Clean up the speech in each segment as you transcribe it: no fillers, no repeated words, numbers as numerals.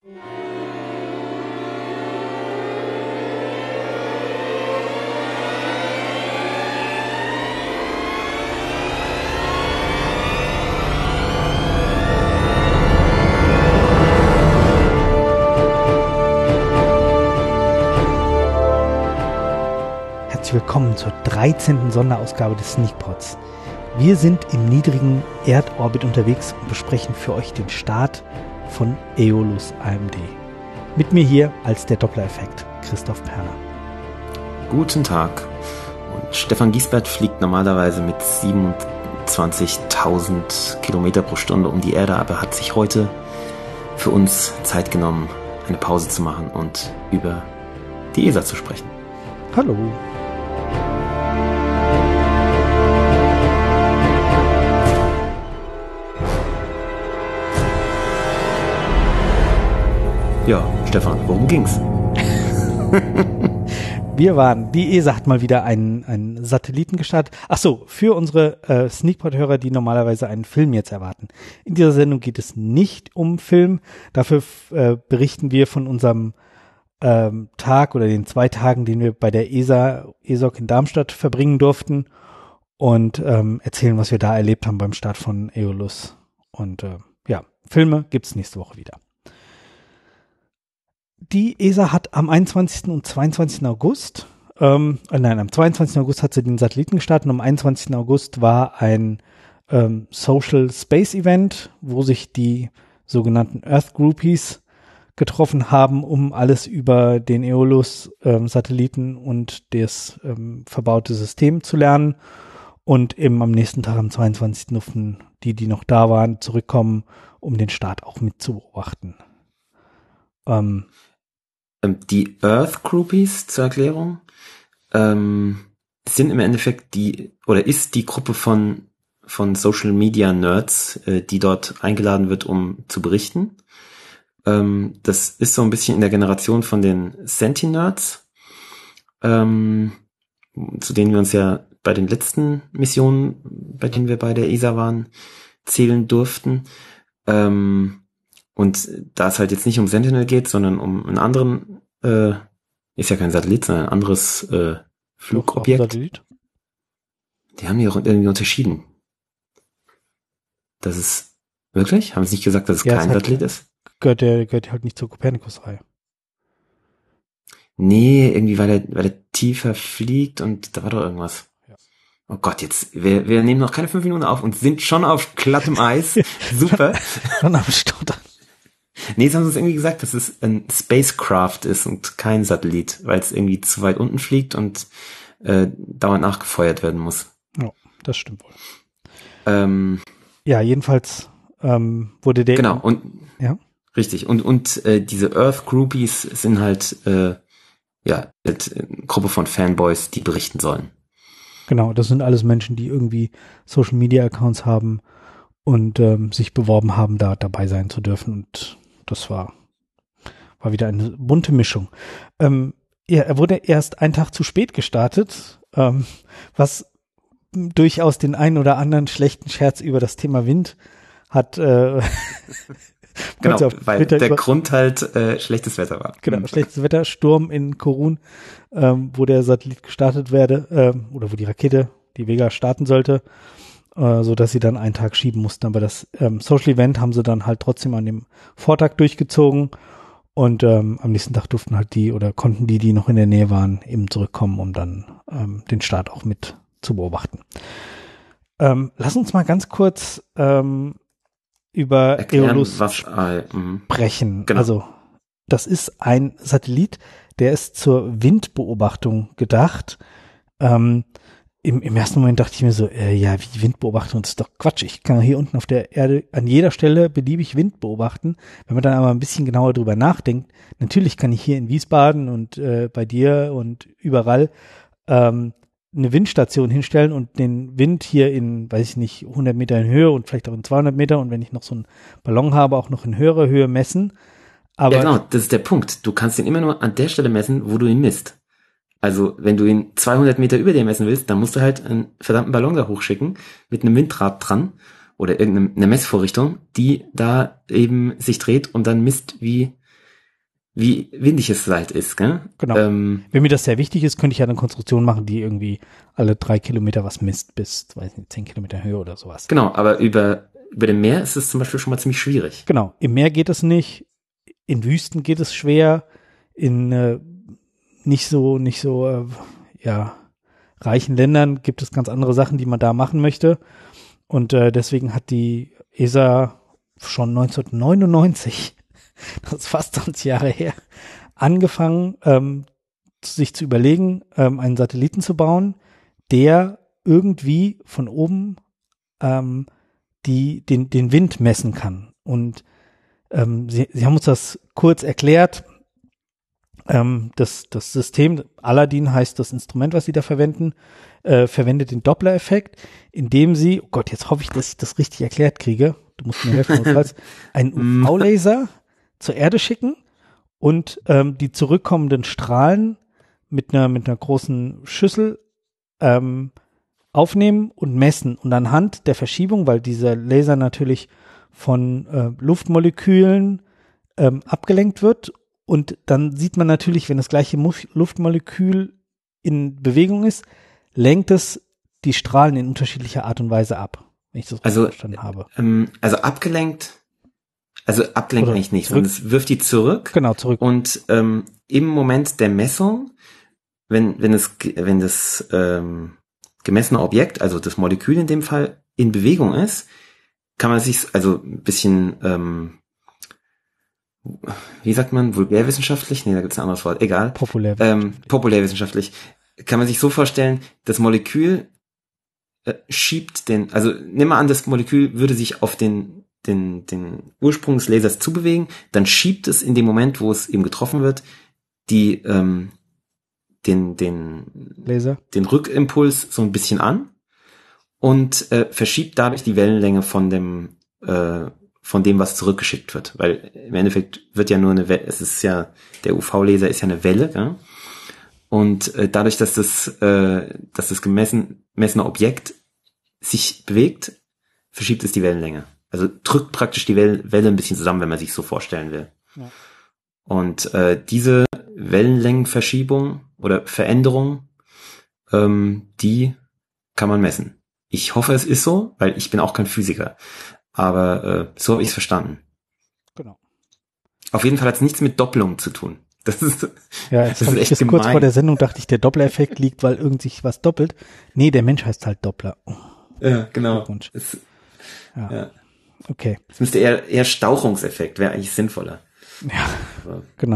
Willkommen zur 13. Sonderausgabe des Sneakpods. Wir sind im niedrigen Erdorbit unterwegs und besprechen für euch den Start von Aeolus AMD. Mit mir hier als der Doppler-Effekt Christoph Perner. Guten Tag. Und Stefan Giesbert fliegt normalerweise mit 27.000 Kilometer pro Stunde um die Erde, aber hat sich heute für uns Zeit genommen, eine Pause zu machen und über die ESA zu sprechen. Hallo. Ja, Stefan, worum ging's? Die ESA hat mal wieder einen Satelliten gestartet. Ach so, für unsere Sneakpod-Hörer, die normalerweise einen Film jetzt erwarten. In dieser Sendung geht es nicht um Film. Dafür berichten wir von unserem Tag oder den 2 Tagen, den wir bei der ESOC in Darmstadt verbringen durften und erzählen, was wir da erlebt haben beim Start von Aeolus. Und Filme gibt's nächste Woche wieder. Die ESA hat am 21. und 22. August, am 22. August hat sie den Satelliten gestartet und am 21. August war ein Social Space Event, wo sich die sogenannten Earth Groupies getroffen haben, um alles über den Aeolus Satelliten und das verbaute System zu lernen. Und eben am nächsten Tag, am 22. durften die noch da waren, zurückkommen, um den Start auch mit zu beobachten. Die Earth Groupies, zur Erklärung, sind im Endeffekt ist die Gruppe von Social Media Nerds, die dort eingeladen wird, um zu berichten. Das ist so ein bisschen in der Generation von den Senti-Nerds, zu denen wir uns ja bei den letzten Missionen, bei denen wir bei der ESA waren, zählen durften. Und da es halt jetzt nicht um Sentinel geht, sondern um einen anderen, ist ja kein Satellit, sondern ein anderes Flugobjekt. Satellit? Die haben die auch irgendwie unterschieden. Das ist wirklich? Haben sie nicht gesagt, dass es kein Satellit ist? Gehört halt nicht zur Copernicus-Reihe. Nee, irgendwie weil er tiefer fliegt und da war doch irgendwas. Ja. Oh Gott, jetzt, wir nehmen noch keine 5 Minuten auf und sind schon auf glattem Eis. Super. Schon am Stottern. Nee, sie haben uns irgendwie gesagt, dass es ein Spacecraft ist und kein Satellit, weil es irgendwie zu weit unten fliegt und dauernd nachgefeuert werden muss. Ja, das stimmt wohl. Jedenfalls wurde der... Genau, und ja? Richtig, und diese Earth Groupies sind halt eine Gruppe von Fanboys, die berichten sollen. Genau, das sind alles Menschen, die irgendwie Social Media Accounts haben und sich beworben haben, da dabei sein zu dürfen, und das war wieder eine bunte Mischung. Er wurde erst einen Tag zu spät gestartet, was durchaus den einen oder anderen schlechten Scherz über das Thema Wind hat. Genau, weil der Grund halt schlechtes Wetter war. Genau, schlechtes Wetter, Sturm in Korun, wo der Satellit gestartet werde, oder wo die Rakete, die Vega, starten sollte, so dass sie dann einen Tag schieben mussten. Aber das Social Event haben sie dann halt trotzdem an dem Vortag durchgezogen, und am nächsten Tag durften halt konnten die noch in der Nähe waren, eben zurückkommen, um dann den Start auch mit zu beobachten. Lass uns mal ganz kurz über Aeolus sprechen. Genau. Also, das ist ein Satellit, der ist zur Windbeobachtung gedacht. Im ersten Moment dachte ich mir so, wie Windbeobachtung, das ist doch Quatsch. Ich kann hier unten auf der Erde an jeder Stelle beliebig Wind beobachten. Wenn man dann aber ein bisschen genauer drüber nachdenkt, natürlich kann ich hier in Wiesbaden und bei dir und überall eine Windstation hinstellen und den Wind hier in, 100 Meter in Höhe und vielleicht auch in 200 Meter, und wenn ich noch so einen Ballon habe, auch noch in höherer Höhe messen. Aber ja, genau, das ist der Punkt. Du kannst ihn immer nur an der Stelle messen, wo du ihn misst. Also, wenn du ihn 200 Meter über dir messen willst, dann musst du halt einen verdammten Ballon da hochschicken mit einem Windrad dran oder irgendeine Messvorrichtung, die da eben sich dreht und dann misst, wie wie windig es halt ist, gell? Genau. Wenn mir das sehr wichtig ist, könnte ich ja eine Konstruktion machen, die irgendwie alle 3 Kilometer was misst bis, weiß nicht, 10 Kilometer Höhe oder sowas. Genau, aber über dem Meer ist es zum Beispiel schon mal ziemlich schwierig. Genau. Im Meer geht es nicht. In Wüsten geht es schwer. In nicht so reichen Ländern gibt es ganz andere Sachen, die man da machen möchte. Und deswegen hat die ESA schon 1999, das ist fast 20 Jahre her, angefangen, sich zu überlegen, einen Satelliten zu bauen, der irgendwie von oben den Wind messen kann. Und sie haben uns das kurz erklärt. Das System, Aladdin heißt das Instrument, was sie da verwenden, verwendet den Doppler-Effekt, indem sie, oh Gott, jetzt hoffe ich, dass ich das richtig erklärt kriege, du musst mir helfen, einen UV-Laser zur Erde schicken und die zurückkommenden Strahlen mit einer großen Schüssel aufnehmen und messen. Und anhand der Verschiebung, weil dieser Laser natürlich von Luftmolekülen abgelenkt wird, und dann sieht man natürlich, wenn das gleiche Luftmolekül in Bewegung ist, lenkt es die Strahlen in unterschiedlicher Art und Weise ab, wenn ich das richtig verstanden habe. Also abgelenkt eigentlich nicht, sondern es wirft die zurück. Genau, zurück. Und im Moment der Messung, wenn das gemessene Objekt, also das Molekül in dem Fall, in Bewegung ist, kann man sich also ein bisschen wie sagt man, vulgärwissenschaftlich? Nee, da gibt's ein anderes Wort. Egal. Populärwissenschaftlich. Kann man sich so vorstellen, das Molekül schiebt also nimm mal an, das Molekül würde sich auf den Ursprung des Lasers zubewegen, dann schiebt es in dem Moment, wo es eben getroffen wird, den Laser, den Rückimpuls so ein bisschen an und verschiebt dadurch die Wellenlänge von dem, was zurückgeschickt wird. Weil im Endeffekt wird ja nur eine Welle, der UV-Laser ist ja eine Welle, ja? Und dadurch, dass das gemessene Objekt sich bewegt, verschiebt es die Wellenlänge. Also drückt praktisch die Welle ein bisschen zusammen, wenn man sich so vorstellen will. Ja. Und diese Wellenlängenverschiebung oder Veränderung, die kann man messen. Ich hoffe, es ist so, weil ich bin auch kein Physiker. Aber so habe ich es verstanden. Genau. Auf jeden Fall hat es nichts mit Doppelung zu tun. Das ist echt gemein. Kurz vor der Sendung dachte ich, der Doppler-Effekt liegt, weil irgend sich was doppelt. Nee, der Mensch heißt halt Doppler. Oh. Ja, genau. Ja. Okay. Es müsste eher Stauchungseffekt, wäre eigentlich sinnvoller. Ja, genau.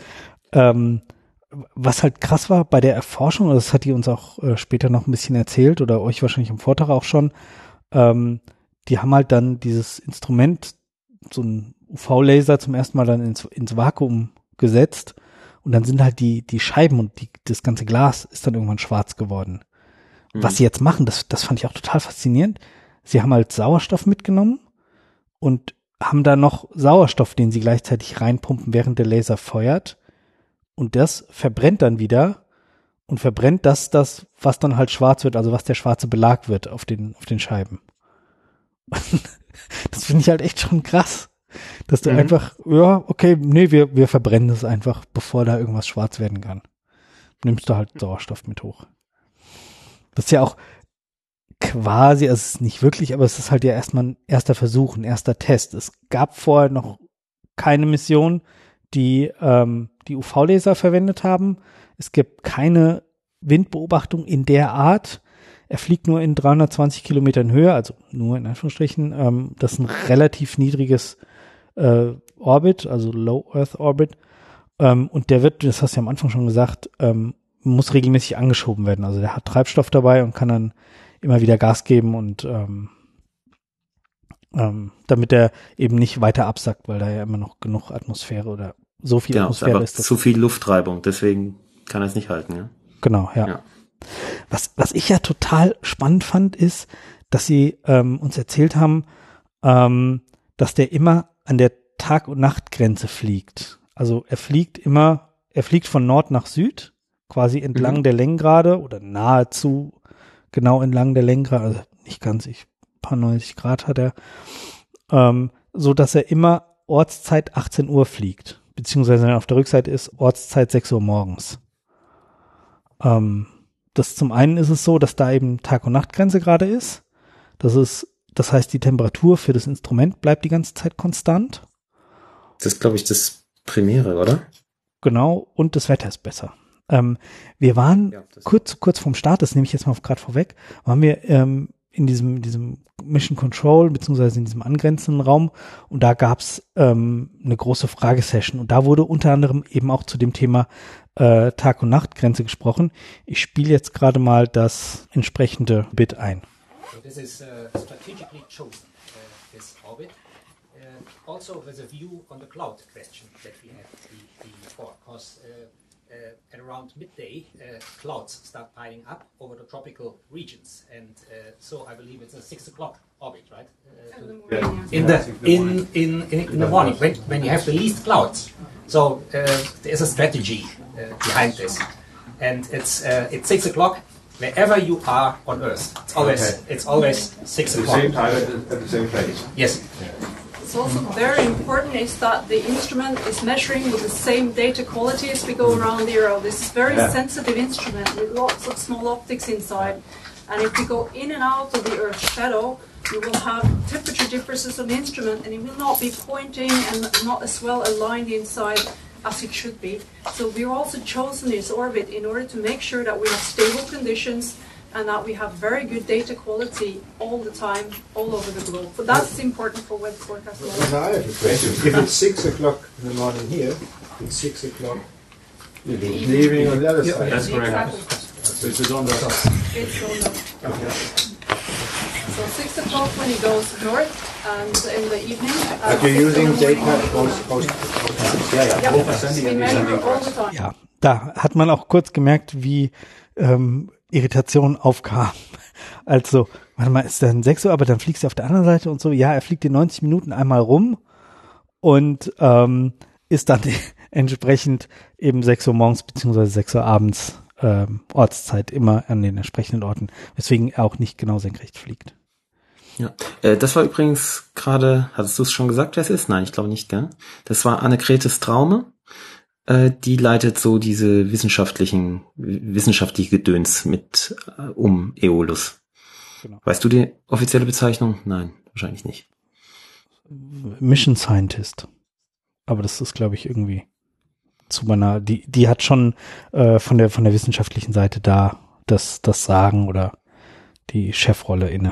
Was halt krass war bei der Erforschung, das hat die uns auch später noch ein bisschen erzählt oder euch wahrscheinlich im Vortrag auch schon, die haben halt dann dieses Instrument, so ein UV-Laser zum ersten Mal dann ins Vakuum gesetzt und dann sind halt die Scheiben und das ganze Glas ist dann irgendwann schwarz geworden. Mhm. Was sie jetzt machen, das fand ich auch total faszinierend. Sie haben halt Sauerstoff mitgenommen und haben da noch Sauerstoff, den sie gleichzeitig reinpumpen, während der Laser feuert. Und das verbrennt dann wieder und verbrennt das, was dann halt schwarz wird, also was der schwarze Belag wird auf den Scheiben. Das finde ich halt echt schon krass, dass du einfach, wir verbrennen das einfach, bevor da irgendwas schwarz werden kann. Nimmst du halt Sauerstoff mit hoch. Das ist ja auch quasi, also es ist nicht wirklich, aber es ist halt ja erstmal ein erster Versuch, ein erster Test. Es gab vorher noch keine Mission, die UV-Laser verwendet haben. Es gibt keine Windbeobachtung in der Art. Er fliegt nur in 320 Kilometern Höhe, also nur in Anführungsstrichen. Das ist ein relativ niedriges Orbit, also Low Earth Orbit. Und der wird, das hast du ja am Anfang schon gesagt, muss regelmäßig angeschoben werden. Also der hat Treibstoff dabei und kann dann immer wieder Gas geben und damit er eben nicht weiter absackt, weil da ja immer noch genug Atmosphäre oder so viel Atmosphäre ist. Zu viel Luftreibung, deswegen kann er es nicht halten, ja. Genau, ja. Was ich ja total spannend fand, ist, dass sie uns erzählt haben, dass der immer an der Tag- und Nachtgrenze fliegt. Also er fliegt von Nord nach Süd, quasi entlang der Längengrade oder nahezu genau entlang der Längengrade, also nicht ganz, ein paar 90 Grad hat er, so dass er immer Ortszeit 18 Uhr fliegt, beziehungsweise auf der Rückseite ist Ortszeit 6 Uhr morgens. Das zum einen ist es so, dass da eben Tag- und Nachtgrenze gerade ist. Das heißt, die Temperatur für das Instrument bleibt die ganze Zeit konstant. Das ist, glaube ich, das Primäre, oder? Genau, und das Wetter ist besser. Wir waren kurz vorm Start, das nehme ich jetzt mal gerade vorweg, waren wir in diesem Mission Control, beziehungsweise in diesem angrenzenden Raum, und da gab's eine große Fragesession, und da wurde unter anderem eben auch zu dem Thema Tag- und Nachtgrenze gesprochen. Ich spiele jetzt gerade mal das entsprechende Bit ein. So this is strategically chosen, this orbit, also with a view on the cloud question that we had before, because at around midday, clouds start piling up over the tropical regions, and so I believe it's a 6 o'clock orbit, right? In the morning, when you have the least clouds. So there's a strategy behind this, and it's 6 o'clock wherever you are on Earth. It's always 6 o'clock. At the same time at the same place. Yes. It's also very important is that the instrument is measuring with the same data quality as we go around the Earth. This is a very sensitive instrument with lots of small optics inside. And if we go in and out of the Earth's shadow, you will have temperature differences on the instrument, and it will not be pointing and not as well aligned inside as it should be. So we've also chosen this orbit in order to make sure that we have stable conditions and that we have very good data quality all the time, all over the globe. But that's important for weather forecasting. I have a question. If it's 6 o'clock in the morning here, it's 6 o'clock leaving on the other side. That's correct. So it's on the... It's on the... So 6 o'clock when it goes north, and in the evening... But you're using data post. Yeah, we measure all the time. Ja, da hat man auch kurz gemerkt, wie Irritation aufkam. Also, warte mal, ist dann 6 Uhr, aber dann fliegst du auf der anderen Seite und so. Ja, er fliegt in 90 Minuten einmal rum und ist dann entsprechend eben 6 Uhr morgens beziehungsweise 6 Uhr abends Ortszeit immer an den entsprechenden Orten, weswegen er auch nicht genau senkrecht fliegt. Ja, das war übrigens gerade, hattest du es schon gesagt, wer es ist? Nein, ich glaube nicht, gell? Das war Annegrethe Straume. Die leitet so diese wissenschaftliche Gedöns mit um Aeolus. Genau. Weißt du die offizielle Bezeichnung? Nein, wahrscheinlich nicht. Mission Scientist. Aber das ist, glaube ich, irgendwie zu banal. Die hat schon von der wissenschaftlichen Seite da das Sagen oder die Chefrolle inne.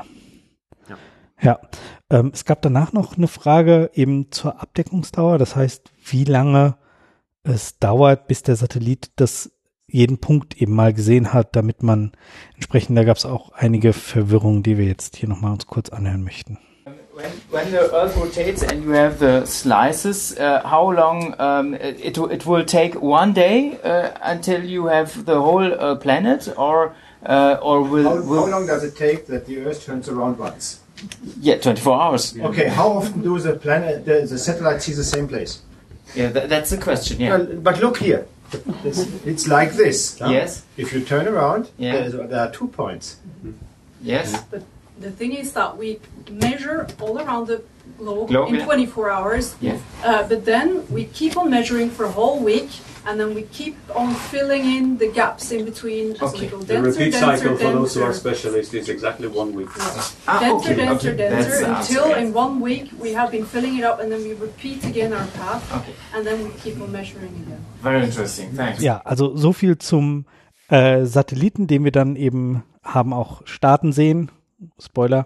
Ja. Es gab danach noch eine Frage eben zur Abdeckungsdauer. Das heißt, wie lange es dauert, bis der Satellit jeden Punkt eben mal gesehen hat, damit man entsprechend, da gab es auch einige Verwirrungen, die wir jetzt hier nochmal uns kurz anhören möchten. When the Earth rotates and you have the slices, how long it will take one day until you have the whole planet, or will how long does it take that the Earth turns around once? Yeah, 24 hours. Okay, how often do the satellite see the same place? Yeah, that's the question. Yeah. Well, but look here, it's like this. Huh? Yes. If you turn around, Yeah. there are 2 points. Yes. But the thing is that we measure all around the globe Globe, in yeah. 24 hours, Yes. but then we keep on measuring for a whole week, and then we keep on filling in the gaps in between as Okay. we go The denser, repeat denser, cycle for those who are denser. specialists is exactly 1 week. Denser, denser, That's denser, the until answer. in 1 week we have been filling it up, and then we repeat again our path, Okay. and then we keep on measuring again. Very interesting. Thanks. Ja, also so viel zum Satelliten, den wir dann eben haben auch starten sehen. Spoiler.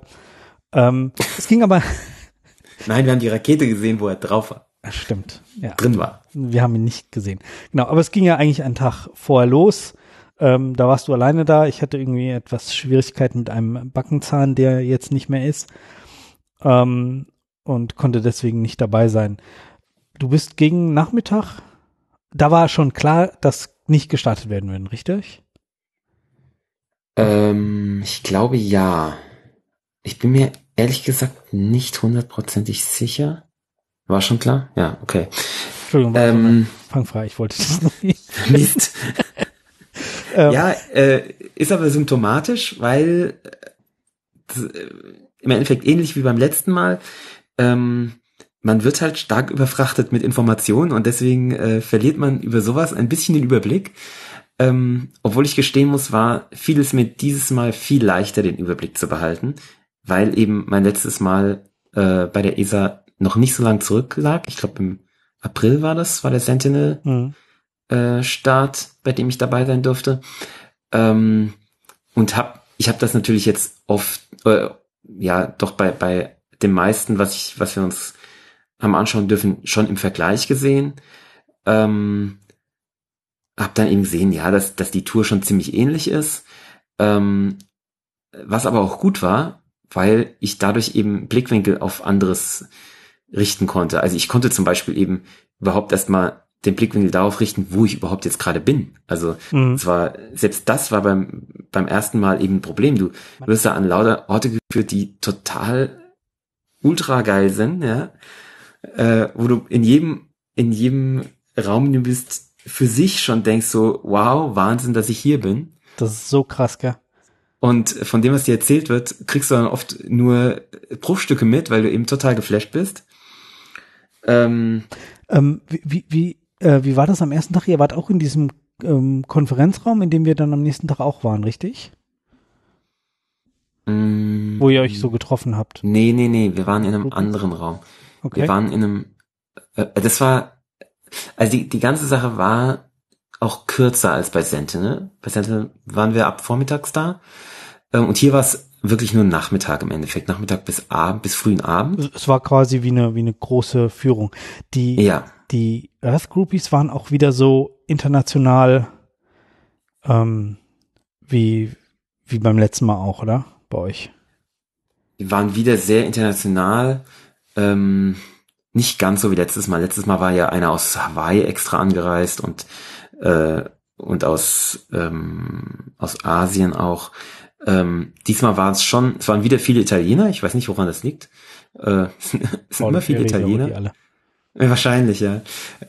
Es ging aber... Nein, wir haben die Rakete gesehen, wo er drauf war. Stimmt, ja. Drin war. Wir haben ihn nicht gesehen. Genau, aber es ging ja eigentlich einen Tag vorher los. Da warst du alleine da. Ich hatte irgendwie etwas Schwierigkeiten mit einem Backenzahn, der jetzt nicht mehr ist. Und konnte deswegen nicht dabei sein. Du bist gegen Nachmittag. Da war schon klar, dass nicht gestartet werden würden, richtig? Ich glaube ja. Ich bin mir ehrlich gesagt nicht hundertprozentig sicher. War schon klar? Ja, okay. Entschuldigung, fangfrei, ich wollte das nicht. Mist. Ja, ist aber symptomatisch, weil im Endeffekt ähnlich wie beim letzten Mal, man wird halt stark überfrachtet mit Informationen und deswegen verliert man über sowas ein bisschen den Überblick. Obwohl ich gestehen muss, fiel es mir dieses Mal viel leichter, den Überblick zu behalten, weil eben mein letztes Mal bei der ESA noch nicht so lang zurücklag. Ich glaube im April war der Sentinel Start, bei dem ich dabei sein durfte. Und ich habe das natürlich jetzt oft, doch bei dem meisten, was wir uns haben anschauen dürfen, schon im Vergleich gesehen. Hab dann eben gesehen, ja, dass die Tour schon ziemlich ähnlich ist. Was aber auch gut war, weil ich dadurch eben Blickwinkel auf anderes richten konnte. Also ich konnte zum Beispiel eben überhaupt erstmal den Blickwinkel darauf richten, wo ich überhaupt jetzt gerade bin. Also selbst das war beim ersten Mal eben ein Problem. Du wirst da an lauter Orte geführt, die total ultra geil sind, ja, wo du in jedem Raum, in dem du bist, für sich schon denkst so, wow, Wahnsinn, dass ich hier bin. Das ist so krass, gell? Und von dem, was dir erzählt wird, kriegst du dann oft nur Bruchstücke mit, weil du eben total geflasht bist. Wie war das am ersten Tag? Ihr wart auch in diesem Konferenzraum, in dem wir dann am nächsten Tag auch waren, richtig? Wo ihr euch so getroffen habt? Nee, wir waren in einem anderen Raum. Okay. Wir waren in einem, die ganze Sache war auch kürzer als bei Sentinel. Bei Sentinel waren wir ab vormittags da. Und hier war es wirklich nur Nachmittag im Endeffekt. Nachmittag bis frühen Abend. Es war quasi wie eine große Führung. Die Earth Groupies waren auch wieder so international, wie beim letzten Mal auch, oder? Bei euch? Die waren wieder sehr international. Nicht ganz so wie letztes Mal. Letztes Mal war ja einer aus Hawaii extra angereist und aus Asien auch. Diesmal waren es waren wieder viele Italiener. Ich weiß nicht, woran das liegt. Es sind immer viele Italiener. Alle. Wahrscheinlich, ja.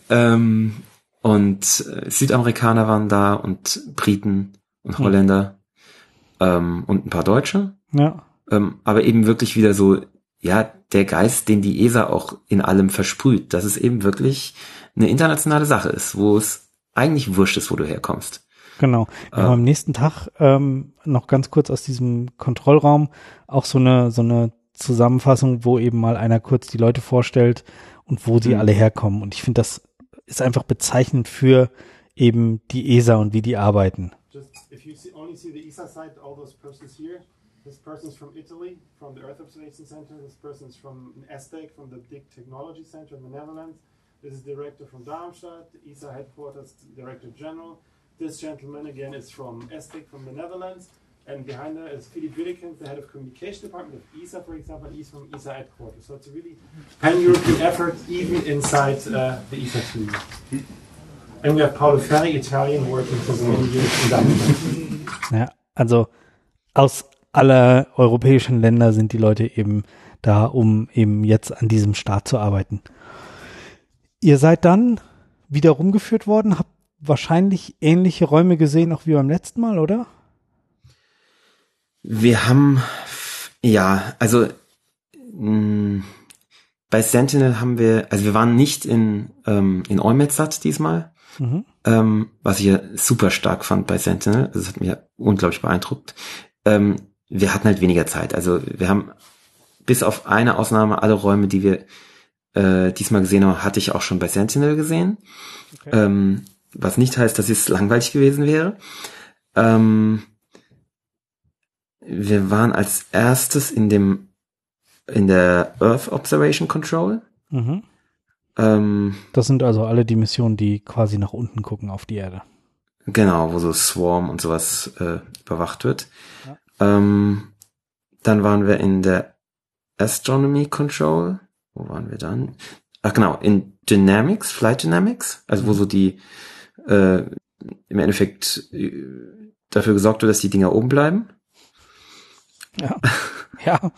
Und Südamerikaner waren da und Briten und Holländer und ein paar Deutsche. Ja. Aber eben wirklich wieder so, ja, der Geist, den die ESA auch in allem versprüht, dass es eben wirklich eine internationale Sache ist, wo es eigentlich wurscht ist, wo du herkommst. Genau. Wir haben am nächsten Tag noch ganz kurz aus diesem Kontrollraum auch so eine Zusammenfassung, wo eben mal einer kurz die Leute vorstellt und wo sie alle herkommen. Und ich finde, das ist einfach bezeichnend für eben die ESA und wie die arbeiten. Just if you only see the ESA side, all those persons here. This person's from Italy, from the Earth Observation Center. This person's from ESTEC, from the Big Technology Center in the Netherlands. This is director from Darmstadt, the ESA headquarters, Director General. This gentleman again is from ESTEC, from the Netherlands. And behind there is Philippe Willikens, the head of communication department of ESA, for example. He's from ESA headquarters. So it's a really pan-European effort, even inside the ESA team. And we have Paolo Ferri, Italian, working for so many years in Darmstadt. Ja, also aus aller europäischen Länder sind die Leute eben da, um eben jetzt an diesem Start zu arbeiten. Ihr seid dann wieder rumgeführt worden, habt wahrscheinlich ähnliche Räume gesehen, auch wie beim letzten Mal, oder? Wir haben, bei Sentinel wir waren nicht in Eumetsat diesmal, was ich ja super stark fand bei Sentinel, also das hat mich unglaublich beeindruckt. Wir hatten halt weniger Zeit, also wir haben bis auf eine Ausnahme alle Räume, die wir diesmal gesehen haben, hatte ich auch schon bei Sentinel gesehen, okay. Was nicht heißt, dass es langweilig gewesen wäre. Wir waren als erstes in der Earth Observation Control. Mhm. Das sind also alle die Missionen, die quasi nach unten gucken auf die Erde. Genau, wo so Swarm und sowas überwacht wird. Ja. Dann waren wir in der Astronomy Control. Wo waren wir dann? Ach genau, in Dynamics, Flight Dynamics, also wo so die im Endeffekt dafür gesorgt wird, dass die Dinger oben bleiben. Ja. Ja.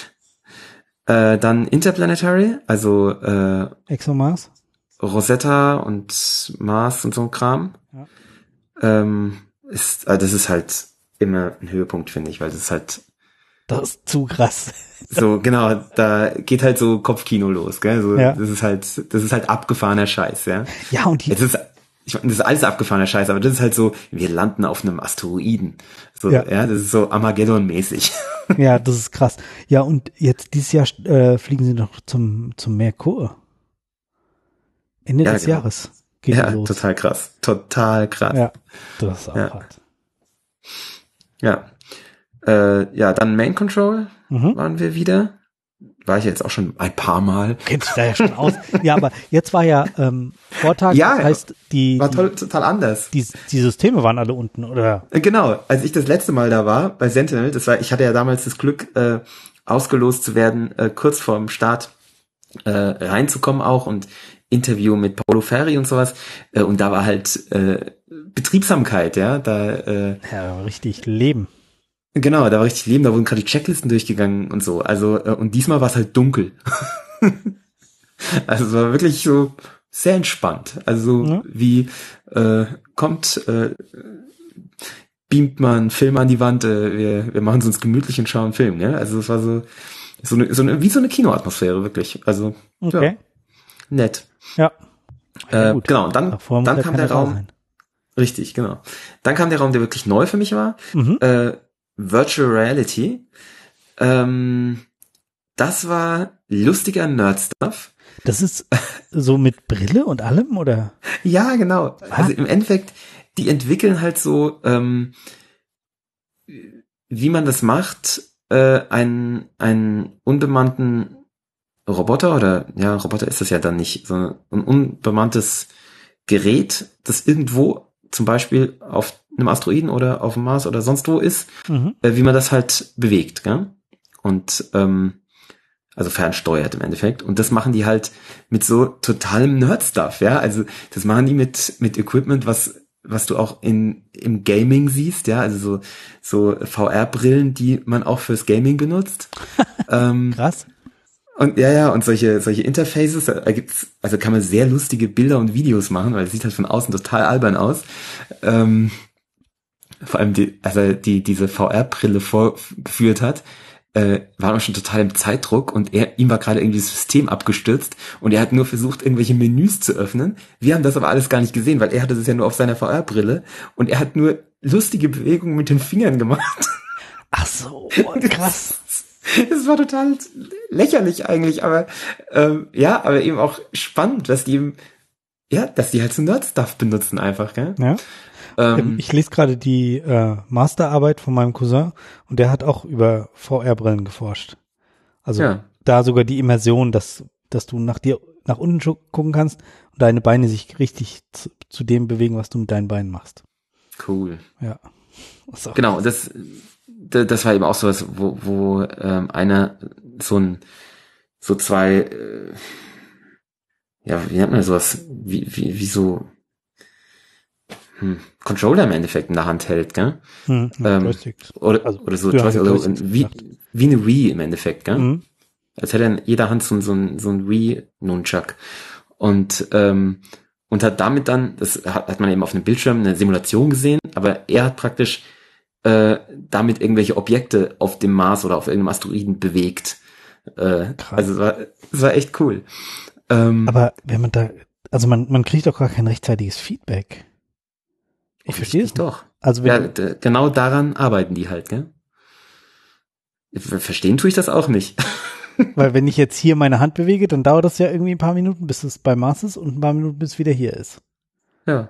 Dann Interplanetary, also ExoMars, Rosetta und Mars und so ein Kram. Ja. Das ist halt immer ein Höhepunkt, finde ich, weil das ist halt Das ist zu krass. So, genau, da geht halt so Kopfkino los, gell? So, Ja. das ist halt abgefahrener Scheiß, ja. Ja, und Das ist alles abgefahrener Scheiß, aber das ist halt so, wir landen auf einem Asteroiden. So, Ja. ja, das ist so Armageddon-mäßig. ja, das ist krass. Ja, und jetzt dieses Jahr fliegen sie noch zum Merkur. Ende Ja, des genau. Jahres geht Ja, die los. total krass. Total krass. Ja, das ist auch Ja. hart. Ja. Ja, dann Main Control waren wir wieder. War ich jetzt auch schon ein paar Mal. Kennst du da ja schon aus. Ja, aber jetzt war ja Vortag, Ja, das heißt, War total anders. die Systeme waren alle unten, oder? Genau, als ich das letzte Mal da war, bei Sentinel, ich hatte ja damals das Glück, ausgelost zu werden, kurz vorm Start reinzukommen auch und Interview mit Paulo Ferri und sowas. Und da war halt Betriebsamkeit, ja. Ja, richtig Leben. Genau, da war richtig Leben, da wurden gerade die Checklisten durchgegangen und so. Also, und diesmal war es halt dunkel. Also es war wirklich so sehr entspannt. Also wie beamt man einen Film an die Wand, wir machen es uns gemütlich und schauen einen Film, ne? Also es war wie so eine Kinoatmosphäre, wirklich. Also Okay. ja, nett. Ja. Gut. Genau, und dann Davor muss ja kam der keiner da Raum. sein. Richtig, genau. Dann kam der Raum, der wirklich neu für mich war. Virtual Reality. Das war lustiger Nerd-Stuff. Das ist so mit Brille und allem, oder? Ja, genau. Also im Endeffekt, die entwickeln halt so, wie man das macht, einen unbemannten Roboter, oder ja, Roboter ist das ja dann nicht, sondern ein unbemanntes Gerät, das irgendwo zum Beispiel auf einem Asteroiden oder auf dem Mars oder sonst wo ist, wie man das halt bewegt, gell? Und also fernsteuert im Endeffekt. Und das machen die halt mit so totalem Nerd-Stuff, ja. Also das machen die mit Equipment, was du auch im Gaming siehst, ja. Also so VR-Brillen, die man auch fürs Gaming benutzt. Krass. Und ja, und solche Interfaces, also kann man sehr lustige Bilder und Videos machen, weil es sieht halt von außen total albern aus. Vor allem diese VR-Brille vorgeführt hat, war auch schon total im Zeitdruck und ihm war gerade irgendwie das System abgestürzt und er hat nur versucht, irgendwelche Menüs zu öffnen. Wir haben das aber alles gar nicht gesehen, weil er hatte das ja nur auf seiner VR-Brille und er hat nur lustige Bewegungen mit den Fingern gemacht. Ach so, krass. Das war total lächerlich eigentlich, aber aber eben auch spannend, dass die halt so Nerd-Stuff benutzen einfach, gell? Ja. Ich lese gerade die Masterarbeit von meinem Cousin und der hat auch über VR-Brillen geforscht. Also da sogar die Immersion, dass du nach unten gucken kannst und deine Beine sich richtig zu dem bewegen, was du mit deinen Beinen machst. Cool. Ja. Genau, das war eben auch sowas, wo einer so zwei wie nennt man sowas, wie so Controller im Endeffekt in der Hand hält, gell? Oder so wie eine Wii im Endeffekt, gell? Als hätte er in jeder Hand so ein Wii-Nunchuck. Und hat damit dann, das hat man eben auf einem Bildschirm eine Simulation gesehen, aber er hat praktisch damit irgendwelche Objekte auf dem Mars oder auf irgendeinem Asteroiden bewegt. Also es war echt cool. Aber wenn man da, also man kriegt doch gar kein rechtzeitiges Feedback. Ich verstehe es doch. Also genau daran arbeiten die halt, gell? Verstehen tue ich das auch nicht. Weil wenn ich jetzt hier meine Hand bewege, dann dauert das ja irgendwie ein paar Minuten, bis es beim Mars ist und ein paar Minuten, bis es wieder hier ist. Ja.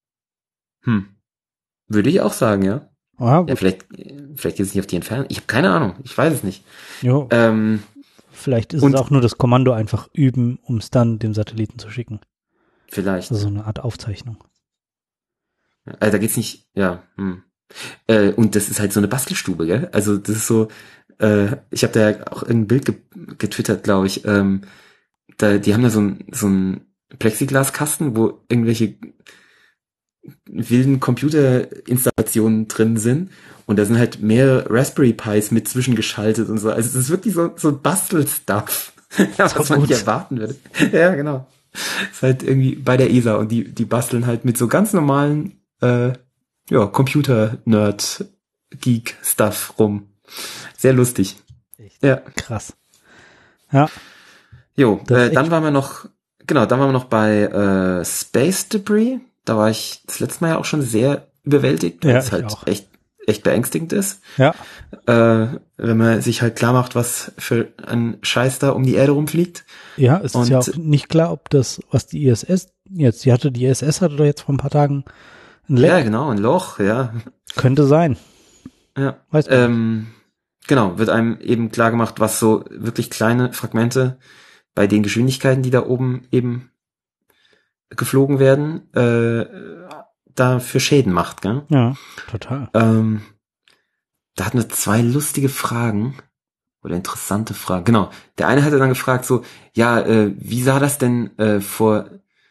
Würde ich auch sagen, ja. Ja, vielleicht geht es nicht auf die Entfernung. Ich habe keine Ahnung. Ich weiß es nicht. Jo. Vielleicht ist es auch nur das Kommando einfach üben, um es dann dem Satelliten zu schicken. Vielleicht. Also so eine Art Aufzeichnung. Also da geht's nicht, und das ist halt so eine Bastelstube, gell? Also das ist so, ich habe da ja auch ein Bild getwittert, glaube ich. Die haben da so ein Plexiglaskasten, wo irgendwelche wilden Computerinstallationen drin sind und da sind halt mehrere Raspberry Pis mit zwischengeschaltet und so. Also es ist wirklich so Bastelstuff, was man nicht erwarten würde. Ja, genau. Ist halt irgendwie bei der ESA und die basteln halt mit so ganz normalen Computer-Nerd-Geek-Stuff rum. Sehr lustig. Echt? Ja. Krass. Ja. Jo, Das ist dann echt- waren wir noch bei Space Debris. Da war ich das letzte Mal ja auch schon sehr überwältigt, weil Ja, es ich halt auch. echt beängstigend ist. Ja. Wenn man sich halt klar macht, was für ein Scheiß da um die Erde rumfliegt. Ja, es ist Und- ja auch nicht klar, ob das, was die ISS jetzt, die ISS hatte doch jetzt vor ein paar Tagen ein Leck. Ja, genau, ein Loch, ja. Könnte sein. Ja. Weiß man nicht. Genau, wird einem eben klar gemacht, was so wirklich kleine Fragmente bei den Geschwindigkeiten, die da oben eben geflogen werden, da für Schäden macht, gell? Ja, total. Da hatten wir 2 lustige Fragen oder interessante Fragen. Genau, der eine hatte dann gefragt so, ja, wie sah das denn vor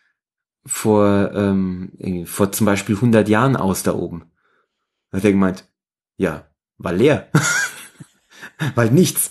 zum Beispiel 100 Jahren aus da oben? Da hat er gemeint, ja, war leer. Weil nichts.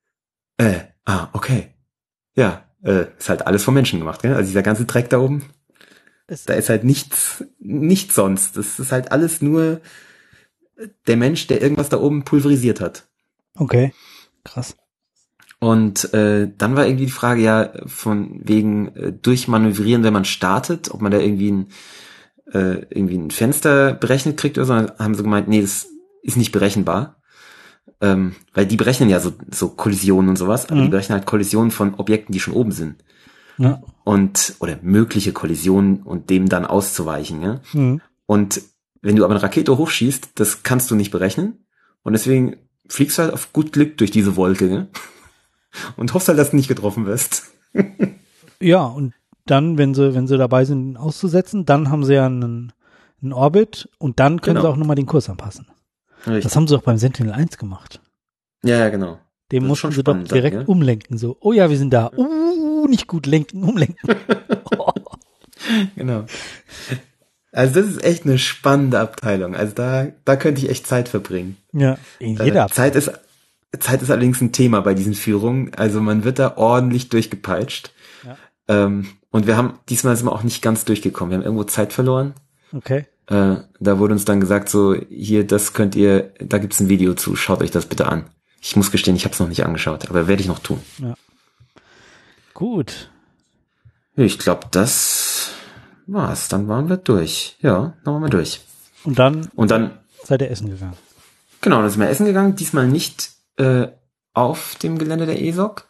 Okay. Ja, ist halt alles vom Menschen gemacht, gell? Also dieser ganze Dreck da oben, da ist halt nichts sonst. Das ist halt alles nur der Mensch, der irgendwas da oben pulverisiert hat. Okay. Krass. Und dann war irgendwie die Frage ja von wegen durchmanövrieren, wenn man startet, ob man da irgendwie ein Fenster berechnet kriegt oder so. Dann haben sie gemeint, nee, das ist nicht berechenbar. Weil die berechnen ja so Kollisionen und sowas, aber die berechnen halt Kollisionen von Objekten, die schon oben sind. Ja. Oder mögliche Kollisionen und dem dann auszuweichen, ja. Mhm. Und wenn du aber eine Rakete hochschießt, das kannst du nicht berechnen. Und deswegen fliegst du halt auf gut Glück durch diese Wolke, ne? Und hoffst halt, dass du nicht getroffen wirst. Ja, und dann, wenn sie dabei sind, ihn auszusetzen, dann haben sie ja einen Orbit und dann können Genau. sie auch nochmal den Kurs anpassen. Richtig. Das haben sie auch beim Sentinel-1 gemacht. Ja, genau. Den Das ist mussten schon sie doch spannend direkt dann, ja. umlenken. So, oh ja, wir sind da. Nicht gut lenken, umlenken. Genau. Also das ist echt eine spannende Abteilung. Also da könnte ich echt Zeit verbringen. Ja, in jeder Zeit ist allerdings ein Thema bei diesen Führungen. Also man wird da ordentlich durchgepeitscht. Ja. Und diesmal sind wir auch nicht ganz durchgekommen. Wir haben irgendwo Zeit verloren. Okay. Da wurde uns dann gesagt, so, hier, da gibt's ein Video zu, schaut euch das bitte an. Ich muss gestehen, ich habe es noch nicht angeschaut, aber werde ich noch tun. Ja. Gut. Ich glaube, das war's. Dann waren wir durch. Ja, dann waren wir durch. Und dann Und dann, seid ihr essen gegangen. genau, dann sind wir essen gegangen. Diesmal nicht auf dem Gelände der ESOC,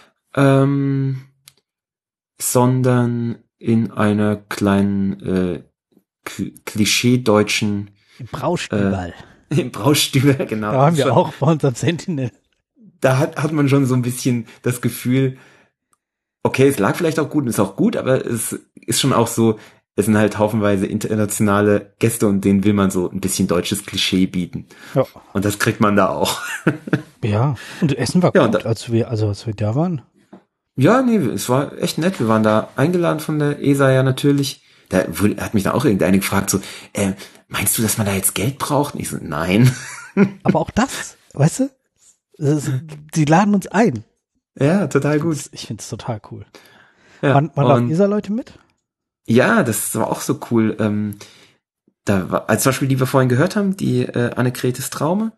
sondern in einer kleinen klischee-deutschen Im Braustübel. im Braustübel, genau. Da waren wir auch bei unserem Sentinel. Da hat man schon so ein bisschen das Gefühl, okay, es lag vielleicht auch gut und ist auch gut, aber es ist schon auch so, es sind halt haufenweise internationale Gäste und denen will man so ein bisschen deutsches Klischee bieten. Ja. Und das kriegt man da auch. Ja, und Essen war Ja, gut, und als wir da waren. Ja, nee, es war echt nett. Wir waren da eingeladen von der ESA ja natürlich. Da hat mich dann auch irgendeine gefragt, so, meinst du, dass man da jetzt Geld braucht? Und ich so, nein. Aber auch das, weißt du? Die laden uns ein. Ja, total gut. Ich finde es total cool. Ja, Waren da auch und- ESA-Leute mit? Ja, das war auch so cool. Da war, als zum Beispiel, die wir vorhin gehört haben, die Annegretes Traume,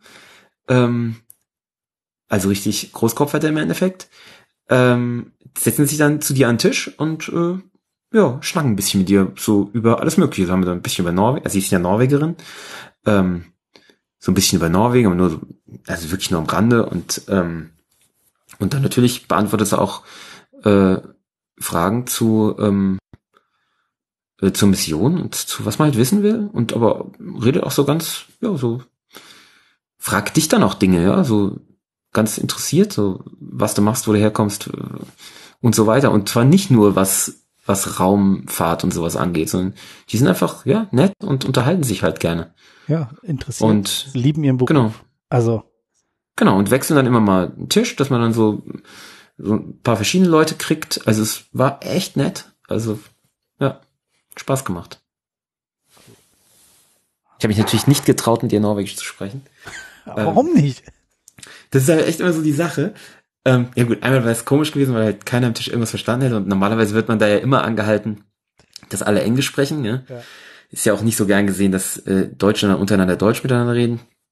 also richtig Großkopferte im Endeffekt, setzen sich dann zu dir an den Tisch und schnacken ein bisschen mit dir so über alles Mögliche. Da haben wir dann ein bisschen über Norwegen, also sie ist ja Norwegerin, so ein bisschen über Norwegen, aber also wirklich nur am Rande und dann natürlich beantwortet sie auch Fragen zur Mission und zu was man halt wissen will und aber redet auch so ganz, ja, so fragt dich dann auch Dinge, ja, so ganz interessiert, so was du machst, wo du herkommst und so weiter. Und zwar nicht nur was Raumfahrt und sowas angeht, sondern die sind einfach, ja, nett und unterhalten sich halt gerne. Ja, interessiert. Und lieben ihren Beruf. genau. Also, Genau, und wechseln dann immer mal einen Tisch, dass man dann so ein paar verschiedene Leute kriegt. Also es war echt nett. Also, ja, Spaß gemacht. Ich habe mich natürlich nicht getraut, mit ihr Norwegisch zu sprechen. warum nicht? Das ist halt echt immer so die Sache. Ja gut, einmal wäre es komisch gewesen, weil halt keiner am Tisch irgendwas verstanden hätte und normalerweise wird man da ja immer angehalten, dass alle Englisch sprechen. Ja? Ja. Ist ja auch nicht so gern gesehen, dass Deutsche dann untereinander Deutsch miteinander reden.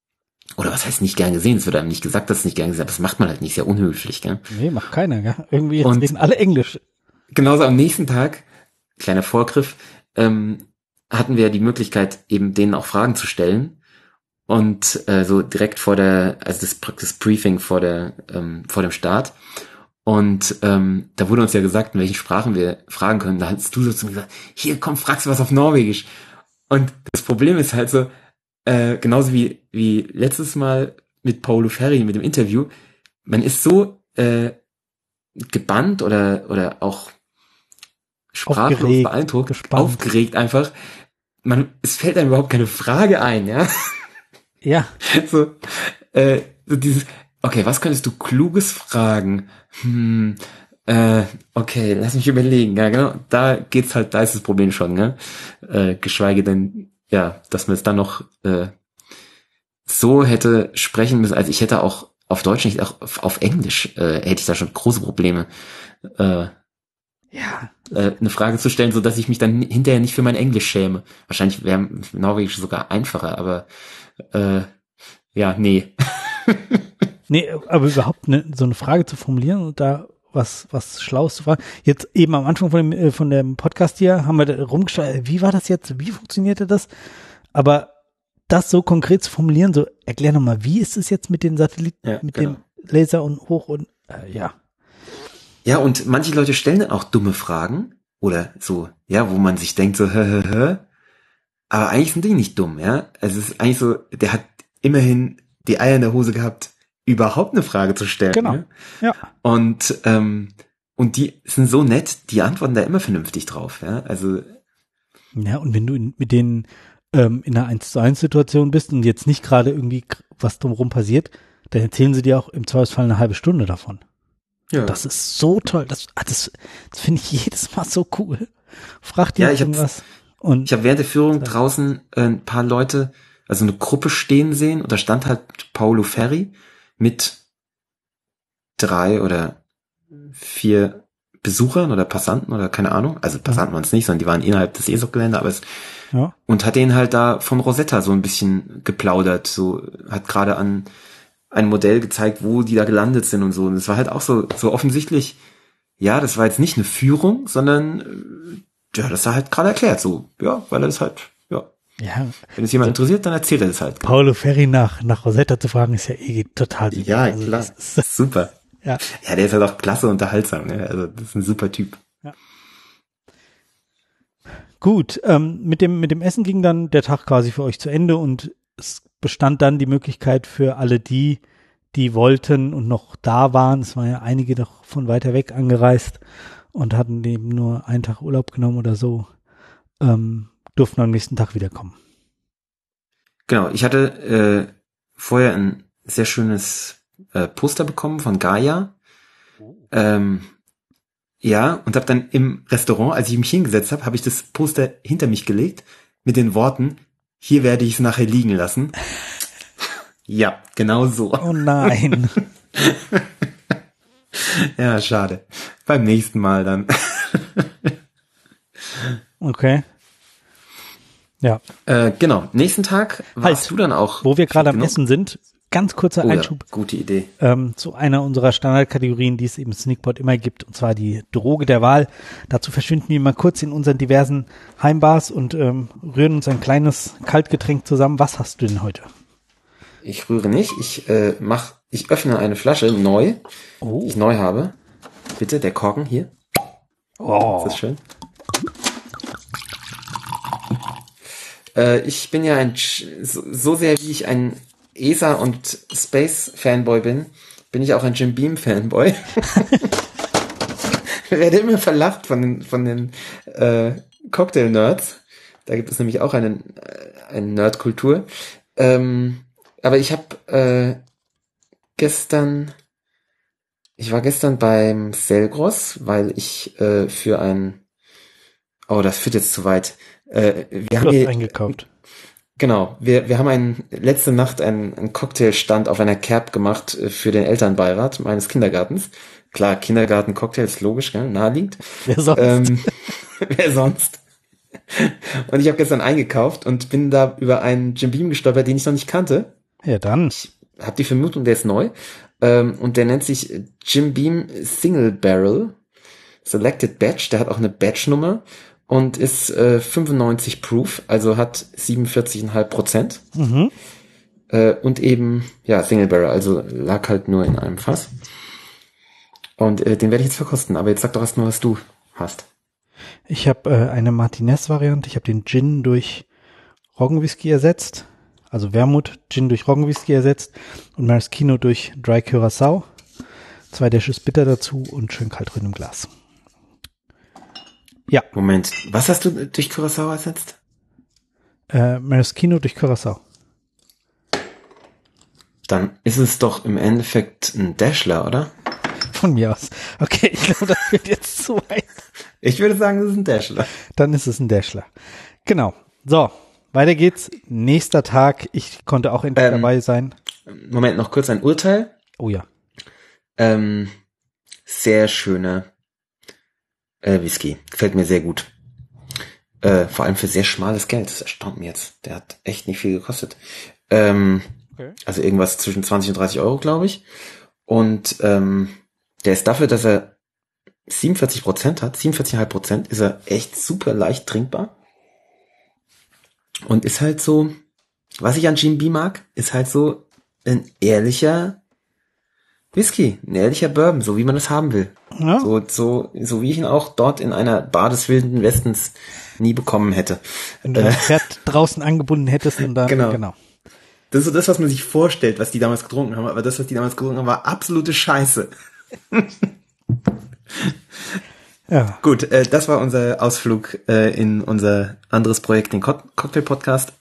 Oder was heißt nicht gern gesehen? Es wird einem nicht gesagt, dass es nicht gern gesehen ist, aber das macht man halt nicht, sehr unhöflich, gell? Nee, macht keiner, gell? Irgendwie jetzt Und reden alle Englisch. genauso am nächsten Tag, kleiner Vorgriff, hatten wir die Möglichkeit, eben denen auch Fragen zu stellen. Und so direkt vor das Briefing vor dem Start. Und da wurde uns ja gesagt, in welchen Sprachen wir fragen können. Da hast du so zu mir gesagt, hier komm, fragst du was auf Norwegisch. Und das Problem ist halt so, genauso wie letztes Mal mit Paulo Ferri, mit dem Interview, man ist so gebannt oder auch sprachlos beeindruckt, gespannt, aufgeregt einfach. Es fällt einem überhaupt keine Frage ein, ja. Ja. So dieses, okay, was könntest du Kluges fragen? Okay, lass mich überlegen. Ja, genau, da ist das Problem schon, ne? Geschweige denn, ja, dass man es dann noch so hätte sprechen müssen. Also ich hätte auch auf Deutsch nicht, auch auf Englisch hätte ich da schon große Probleme. Eine Frage zu stellen, so dass ich mich dann hinterher nicht für mein Englisch schäme. Wahrscheinlich wäre Norwegisch sogar einfacher, aber nee. Nee, aber überhaupt so eine Frage zu formulieren und da was Schlaues zu fragen. Jetzt eben am Anfang von dem Podcast hier haben wir da rumgeschaut, wie war das jetzt, wie funktionierte das? Aber das so konkret zu formulieren, so erklär nochmal, wie ist es jetzt mit den Satelliten, dem Laser und hoch und ja. Ja, und manche Leute stellen dann auch dumme Fragen oder so, ja, wo man sich denkt so, aber eigentlich sind die nicht dumm, ja. Also es ist eigentlich so, der hat immerhin die Eier in der Hose gehabt, überhaupt eine Frage zu stellen. Genau, ja. Und die sind so nett, die antworten da immer vernünftig drauf, ja. Also ja, und wenn du mit denen in einer 1:1-Situation bist und jetzt nicht gerade irgendwie was drumherum passiert, dann erzählen sie dir auch im Zweifelsfall eine halbe Stunde davon. Ja. Das ist so toll. Das finde ich jedes Mal so cool. Frag dir irgendwas. Ich habe während der Führung draußen ein paar Leute, also eine Gruppe stehen sehen, und da stand halt Paulo Ferri mit 3 oder 4 Besuchern oder Passanten oder keine Ahnung. Also Passanten waren es nicht, sondern die waren innerhalb des ESOC-Geländes, aber und hat denen halt da von Rosetta so ein bisschen geplaudert, so hat gerade an ein Modell gezeigt, wo die da gelandet sind und so. Und es war halt auch so offensichtlich, ja, das war jetzt nicht eine Führung, sondern das war halt gerade erklärt, so, ja, weil er das halt, wenn es jemand interessiert, dann erzählt er das halt. Paulo Ferri nach Rosetta zu fragen, ist ja total super. Ja, also klar, super. Ja, der ist halt auch klasse unterhaltsam, ne? Also das ist ein super Typ. Ja. Gut, mit dem Essen ging dann der Tag quasi für euch zu Ende und es bestand dann die Möglichkeit für alle die wollten und noch da waren, es waren ja einige noch von weiter weg angereist und hatten eben nur einen Tag Urlaub genommen oder so, durften am nächsten Tag wiederkommen. Genau, ich hatte vorher ein sehr schönes Poster bekommen von Gaia. Und habe dann im Restaurant, als ich mich hingesetzt habe, habe ich das Poster hinter mich gelegt mit den Worten, hier werde ich es nachher liegen lassen. Ja, genau so. Oh nein. Ja, schade. Beim nächsten Mal dann. Okay. Ja. Genau, nächsten Tag warst du dann auch. Wo wir gerade am Essen sind, ganz kurzer Einschub. Ja, gute Idee. Zu einer unserer Standardkategorien, die es im Sneakpot immer gibt, und zwar die Droge der Wahl. Dazu verschwinden wir mal kurz in unseren diversen Heimbars und rühren uns ein kleines Kaltgetränk zusammen. Was hast du denn heute? Ich rühre nicht. Ich öffne eine Flasche neu, die ich neu habe. Bitte, der Korken hier. Oh. Ist das schön? Ich bin ja so sehr wie ich ein ESA und Space Fanboy bin ich auch ein Jim Beam Fanboy. Ich werde immer verlacht von den Cocktail Nerds. Da gibt es nämlich auch eine Nerdkultur. Aber ich habe ich war gestern beim Selgros, weil ich das führt jetzt zu weit. Wir haben hier eingekauft. Genau, wir haben letzte Nacht einen Cocktailstand auf einer Kerb gemacht für den Elternbeirat meines Kindergartens. Klar, Kindergarten-Cocktails, logisch, gell? Naheliegend. Wer sonst? Wer sonst? Und ich habe gestern eingekauft und bin da über einen Jim Beam gestolpert, den ich noch nicht kannte. Ja, dann. Ich habe die Vermutung, der ist neu. Und der nennt sich Jim Beam Single Barrel Selected Batch. Der hat auch eine Batch-Nummer und ist 95 Proof, also hat 47,5%. Mhm. Und eben, ja, Single Barrel, also lag halt nur in einem Fass. Und den werde ich jetzt verkosten. Aber jetzt sag doch erst mal, was du hast. Ich habe eine Martinez-Variante. Ich habe den Gin durch Roggenwhisky ersetzt. Also Wermut, Gin durch Roggenwhisky ersetzt und Maraschino durch Dry Curaçao. 2 Dashes Bitter dazu und schön kalt drin im Glas. Ja. Moment, was hast du durch Curaçao ersetzt? Maraschino durch Curaçao. Dann ist es doch im Endeffekt ein Dashler, oder? Von mir aus. Okay, ich glaube, das wird jetzt zu weit. Ich würde sagen, es ist ein Dashler. Dann ist es ein Dashler. Genau. So, weiter geht's. Nächster Tag. Ich konnte auch endlich dabei sein. Moment, noch kurz ein Urteil. Oh ja. Sehr schöner Whisky. Gefällt mir sehr gut. Vor allem für sehr schmales Geld. Das erstaunt mich jetzt. Der hat echt nicht viel gekostet. Okay. Also irgendwas zwischen 20 und 30 Euro, glaube ich. Und der ist dafür, dass er 47% hat, 47,5%, ist er echt super leicht trinkbar. Und ist halt so, was ich an Jim Beam mag, ist halt so ein ehrlicher Whisky, ein ehrlicher Bourbon, so wie man das haben will. Ja. So wie ich ihn auch dort in einer Bar des Wilden Westens nie bekommen hätte. Wenn du das Pferd draußen angebunden hättest und dann, genau. Das ist so das, was man sich vorstellt, was die damals getrunken haben, aber das, was die damals getrunken haben, war absolute Scheiße. Ja. Gut, das war unser Ausflug in unser anderes Projekt, den Cocktail-Podcast.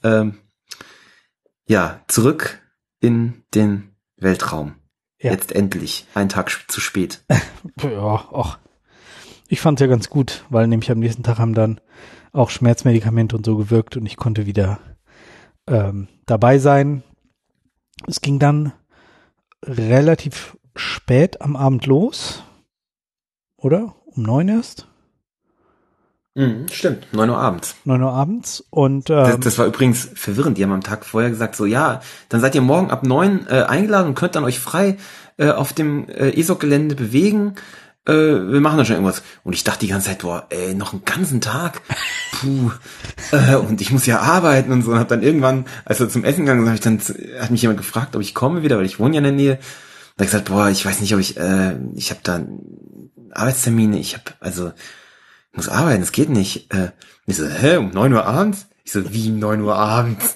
Ja, zurück in den Weltraum. Ja. Jetzt endlich. Ein Tag zu spät. Ja, ach. Ich fand's ja ganz gut, weil nämlich am nächsten Tag haben dann auch Schmerzmedikamente und so gewirkt und ich konnte wieder dabei sein. Es ging dann relativ spät am Abend los, oder? Um 9 erst? Stimmt, 9 Uhr abends. 9 Uhr abends und Das war übrigens verwirrend. Die haben am Tag vorher gesagt, so ja, dann seid ihr morgen ab 9 eingeladen und könnt dann euch frei auf dem ESOC-Gelände bewegen. Wir machen da schon irgendwas. Und ich dachte die ganze Zeit, boah, ey, noch einen ganzen Tag. Puh. Und ich muss ja arbeiten und so. Und hab dann irgendwann, als wir zum Essen gegangen sind, hat mich jemand gefragt, ob ich komme wieder, weil ich wohne ja in der Nähe. Da hab ich gesagt, boah, ich weiß nicht, ob ich habe da Arbeitstermine, ich muss arbeiten, es geht nicht. Ich so, um 9 Uhr abends? Ich so, wie 9 Uhr abends?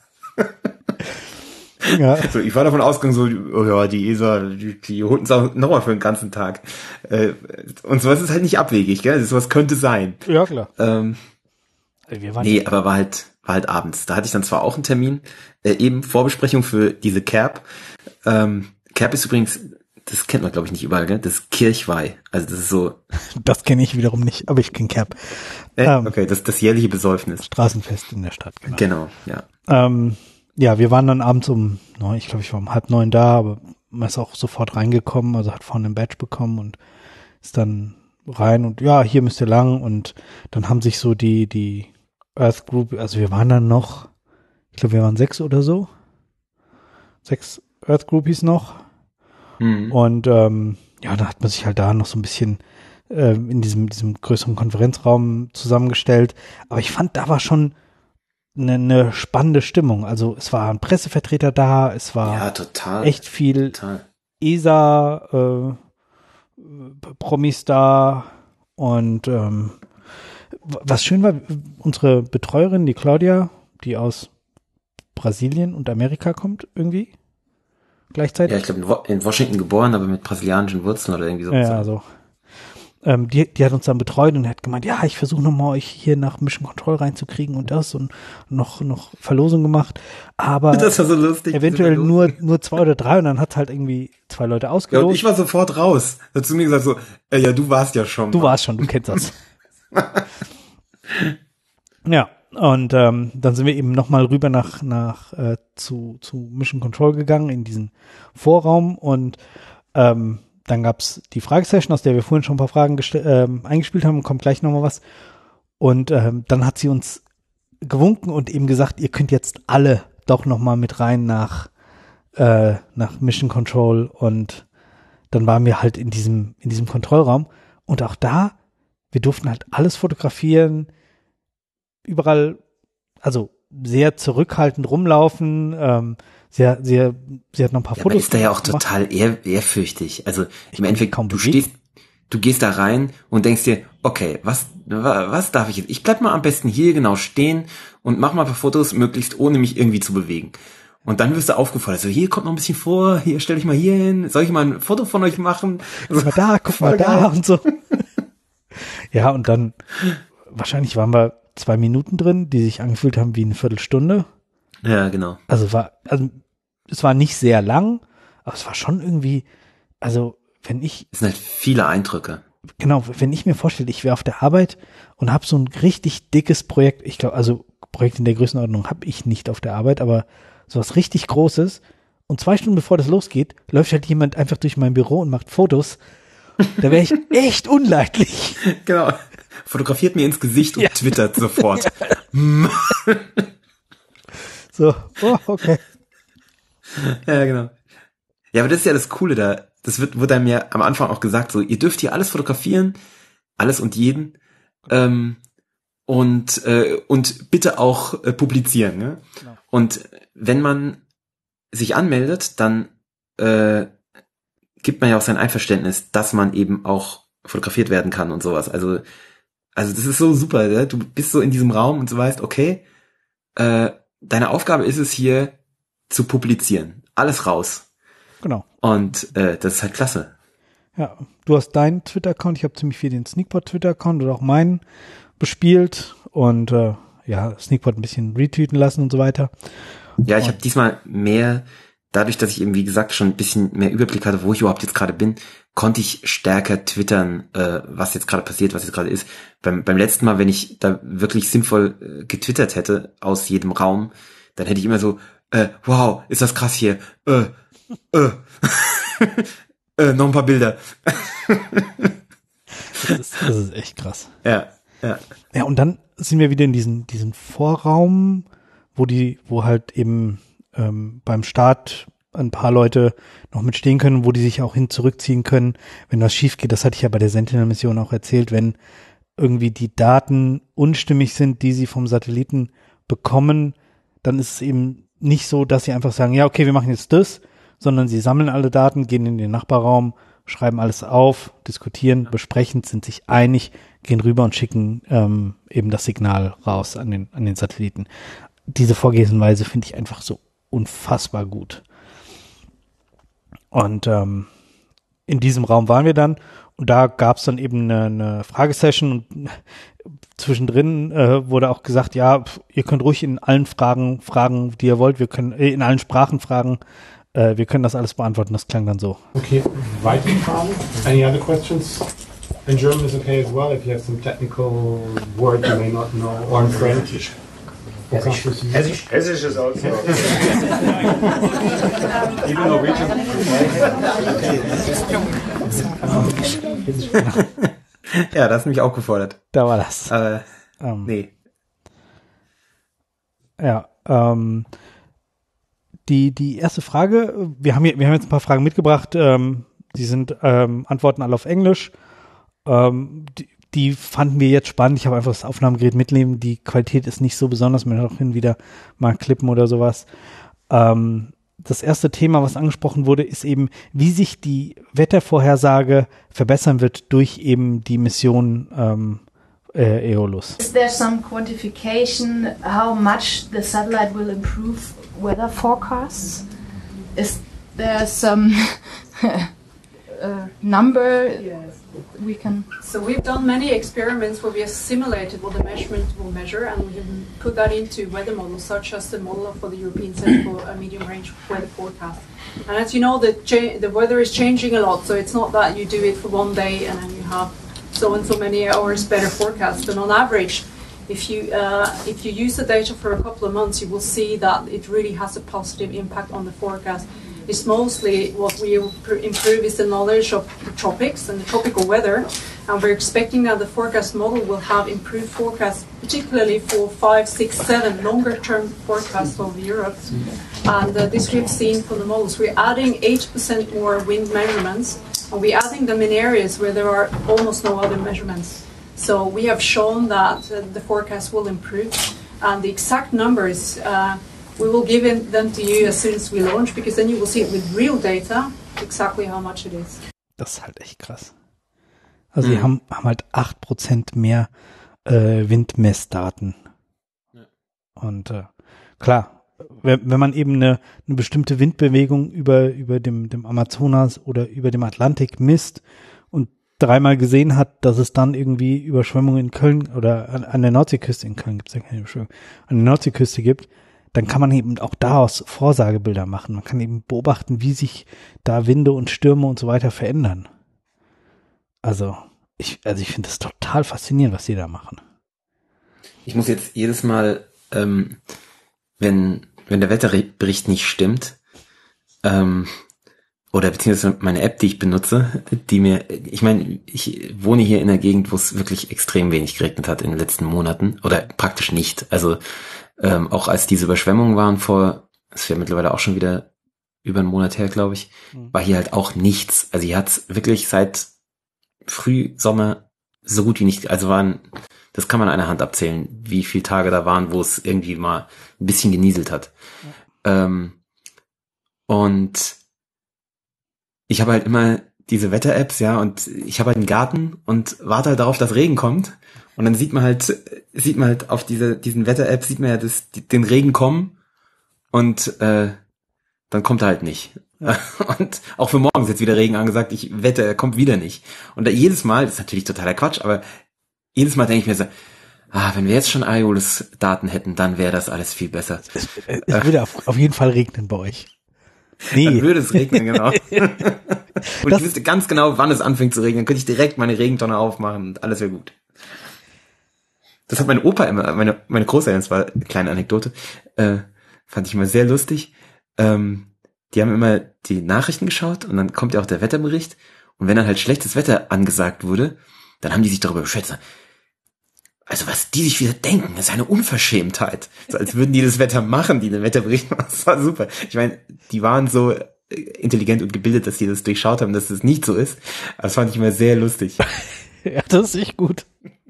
ja. So, ich war davon ausgegangen, so, oh ja, die ESA, die holt uns auch nochmal für den ganzen Tag. Und sowas ist halt nicht abwegig, gell? Sowas könnte sein. Ja, klar. Nee, aber war halt abends. Da hatte ich dann zwar auch einen Termin, eben Vorbesprechung für diese Kerb. Kerb ist übrigens, das kennt man glaube ich nicht überall, gell? Das ist Kirchweih. Also das ist so. Das kenne ich wiederum nicht, aber ich kenne Kerb. Okay, das jährliche Besäufnis. Straßenfest in der Stadt, genau. Genau, ja. Ja, wir waren dann abends um 9, ich glaube, ich war um 8:30 da, aber man ist auch sofort reingekommen, also hat vorne ein Badge bekommen und ist dann rein und ja, hier müsst ihr lang und dann haben sich so die Earth Group, also wir waren dann noch, ich glaube, wir waren 6 oder so, 6 Earth Groupies noch und ja, dann hat man sich halt da noch so ein bisschen in diesem größeren Konferenzraum zusammengestellt, aber ich fand, da war schon eine spannende Stimmung. Also es waren Pressevertreter da, es war ja, total, echt viel total. ESA Promis da und was schön war, unsere Betreuerin, die Claudia, die aus Brasilien und Amerika kommt irgendwie gleichzeitig. Ja, ich glaube in Washington geboren, aber mit brasilianischen Wurzeln oder irgendwie so. Ja, also die hat uns dann betreut und hat gemeint, ja, ich versuche nochmal euch hier nach Mission Control reinzukriegen und das und noch Verlosung gemacht, aber das war so lustig, eventuell nur 2 oder 3 und dann hat halt irgendwie 2 Leute ausgelost. Ja, und ich war sofort raus. Hat zu mir gesagt so, ja, du warst ja schon. Du warst schon, du kennst das. Ja, und dann sind wir eben nochmal rüber zu Mission Control gegangen in diesen Vorraum und dann gab's die Fragesession, aus der wir vorhin schon ein paar Fragen eingespielt haben, kommt gleich nochmal was. Und dann hat sie uns gewunken und eben gesagt, ihr könnt jetzt alle doch nochmal mit rein nach nach Mission Control und dann waren wir halt in diesem Kontrollraum und auch da, wir durften halt alles fotografieren, überall, also sehr zurückhaltend rumlaufen, sie hat noch ein paar Fotos aber ist da ja auch gemacht. total ehrfürchtig. Also im Endeffekt, kaum du bewegen. gehst da rein und denkst dir, okay, was darf ich jetzt? Ich bleib mal am besten hier genau stehen und mach mal ein paar Fotos, möglichst ohne mich irgendwie zu bewegen. Und dann wirst du aufgefordert, so hier kommt noch ein bisschen vor, hier stell dich mal hier hin, soll ich mal ein Foto von euch machen? Guck mal da, guck mal da und so. Ja, und dann wahrscheinlich waren wir 2 Minuten drin, die sich angefühlt haben wie eine Viertelstunde. Ja, genau. Also es war nicht sehr lang, aber es war schon irgendwie, also Es sind halt viele Eindrücke. Genau, wenn ich mir vorstelle, ich wäre auf der Arbeit und habe so ein richtig dickes Projekt, ich glaube, also Projekt in der Größenordnung habe ich nicht auf der Arbeit, aber sowas richtig Großes und 2 Stunden bevor das losgeht, läuft halt jemand einfach durch mein Büro und macht Fotos. Da wäre ich echt unleidlich. Genau. Fotografiert mir ins Gesicht und twittert sofort. So, oh, okay. Ja, genau. Ja, aber das ist ja das Coole da. Das wurde einem ja am Anfang auch gesagt, so, ihr dürft hier alles fotografieren, alles und jeden, und bitte auch publizieren. Ne? Genau. Und wenn man sich anmeldet, dann gibt man ja auch sein Einverständnis, dass man eben auch fotografiert werden kann und sowas. Also das ist so super. Ne? Du bist so in diesem Raum und du weißt, okay, deine Aufgabe ist es hier zu publizieren. Alles raus. Genau. Und das ist halt klasse. Ja, du hast deinen Twitter-Account, ich habe ziemlich viel den Sneakpot-Twitter-Account oder auch meinen bespielt und Sneakpot ein bisschen retweeten lassen und so weiter. Ja, ich habe diesmal mehr, dadurch, dass ich eben, wie gesagt, schon ein bisschen mehr Überblick hatte, wo ich überhaupt jetzt gerade bin, konnte ich stärker twittern, was jetzt gerade passiert, was jetzt gerade ist. Beim letzten Mal, wenn ich da wirklich sinnvoll getwittert hätte aus jedem Raum, dann hätte ich immer so, wow, ist das krass hier, noch ein paar Bilder. Das ist echt krass. Ja. Ja, und dann sind wir wieder in diesen Vorraum, wo halt eben beim Start ein paar Leute noch mitstehen können, wo die sich auch zurückziehen können, wenn was schief geht. Das hatte ich ja bei der Sentinel-Mission auch erzählt, wenn irgendwie die Daten unstimmig sind, die sie vom Satelliten bekommen, dann ist es eben nicht so, dass sie einfach sagen, ja, okay, wir machen jetzt das, sondern sie sammeln alle Daten, gehen in den Nachbarraum, schreiben alles auf, diskutieren, besprechen, sind sich einig, gehen rüber und schicken eben das Signal raus an den Satelliten. Diese Vorgehensweise finde ich einfach so unfassbar gut. Und in diesem Raum waren wir dann und da gab es dann eben eine Fragesession und zwischendrin wurde auch gesagt, ja, ihr könnt ruhig in allen Fragen, die ihr wollt, wir können in allen Sprachen fragen, wir können das alles beantworten, das klang dann so. Okay, weitere Fragen? Any other questions? In German is okay as well, if you have some technical word you may not know, or in French. Hessisch is also. Even Norwegian. Ja, das hat mich auch gefordert. Da war das. Nee. Ja, die erste Frage, wir haben jetzt ein paar Fragen mitgebracht, die sind Antworten alle auf Englisch. Die fanden wir jetzt spannend. Ich habe einfach das Aufnahmegerät mitnehmen. Die Qualität ist nicht so besonders. Man hört auch hin und wieder mal klippen oder sowas. Das erste Thema, was angesprochen wurde, ist eben, wie sich die Wettervorhersage verbessern wird durch eben die Mission Aeolus. Is there some quantification how much the satellite will improve weather forecasts? Is there some number we can... So we've done many experiments where we have simulated what the measurement will measure, and we have put that into weather models, such as the model for the European Centre for Medium Range Weather Forecast. And as you know, the weather is changing a lot, so it's not that you do it for one day and then you have so and so many hours better forecast. And on average, if you use the data for a couple of months, you will see that it really has a positive impact on the forecast. It's mostly what we improve is the knowledge of the tropics and the tropical weather, And we're expecting that the forecast model will have improved forecasts, particularly for 5, 6, 7 longer-term forecasts of Europe. And this we've seen for the models. We're adding 8% more wind measurements, and we're adding them in areas where there are almost no other measurements. So we have shown that the forecast will improve. And the exact numbers, we will give them to you as soon as we launch, because then you will see it with real data, exactly how much it is. Das ist halt echt krass. Also sie haben halt 8% mehr Windmessdaten. Ja. Und klar, wenn man eben eine bestimmte Windbewegung über dem Amazonas oder über dem Atlantik misst und dreimal gesehen hat, dass es dann irgendwie Überschwemmungen in Köln oder an der Nordseeküste, in Köln gibt es ja keine Überschwemmung, an der Nordseeküste gibt, dann kann man eben auch daraus Vorsagebilder machen. Man kann eben beobachten, wie sich da Winde und Stürme und so weiter verändern. Also ich finde das total faszinierend, was die da machen. Ich muss jetzt jedes Mal, wenn der Wetterbericht nicht stimmt, oder beziehungsweise meine App, die ich benutze, ich wohne hier in einer Gegend, wo es wirklich extrem wenig geregnet hat in den letzten Monaten, oder praktisch nicht. Also auch als diese Überschwemmungen waren das ist ja mittlerweile auch schon wieder über einen Monat her, glaube ich, war hier halt auch nichts. Also hier hat's wirklich seit Frühsommer so gut wie nicht, also das kann man an einer Hand abzählen, wie viele Tage da waren, wo es irgendwie mal ein bisschen genieselt hat. Ja. Und ich habe halt immer diese Wetter-Apps, ja, und ich habe halt einen Garten und warte halt darauf, dass Regen kommt. Und dann sieht man halt auf diesen Wetter-App, sieht man ja den Regen kommen und dann kommt er halt nicht. Ja. Und auch für morgen ist jetzt wieder Regen angesagt, ich wette, er kommt wieder nicht. Und jedes Mal, das ist natürlich totaler Quatsch, aber jedes Mal denke ich mir so, wenn wir jetzt schon Aeolus-Daten hätten, dann wäre das alles viel besser. Es würde auf jeden Fall regnen bei euch. Nee. Dann würde es regnen, genau. Und ich wüsste ganz genau, wann es anfängt zu regnen. Dann könnte ich direkt meine Regentonne aufmachen und alles wäre gut. Das hat mein Opa immer, meine Großeltern, das war eine kleine Anekdote, fand ich immer sehr lustig. Die haben immer die Nachrichten geschaut und dann kommt ja auch der Wetterbericht. Und wenn dann halt schlechtes Wetter angesagt wurde, dann haben die sich darüber beschwert. Also was die sich wieder denken, das ist eine Unverschämtheit. So als würden die das Wetter machen, die den Wetterbericht machen. Das war super. Ich meine, die waren so intelligent und gebildet, dass die das durchschaut haben, dass das nicht so ist. Aber das fand ich immer sehr lustig. Ja, das ist echt gut.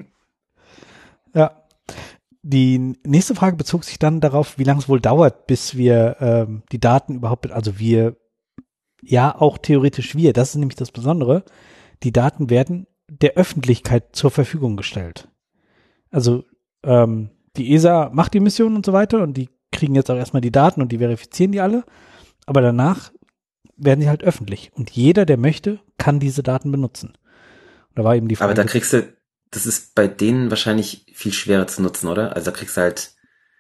Ja. Die nächste Frage bezog sich dann darauf, wie lange es wohl dauert, bis wir die Daten überhaupt, also auch theoretisch das ist nämlich das Besondere, die Daten werden der Öffentlichkeit zur Verfügung gestellt. Also die ESA macht die Mission und so weiter und die kriegen jetzt auch erstmal die Daten und die verifizieren die alle, aber danach werden sie halt öffentlich und jeder, der möchte, kann diese Daten benutzen. Und da war eben die Frage, aber da kriegst du, das ist bei denen wahrscheinlich viel schwerer zu nutzen, oder? Also da kriegst du halt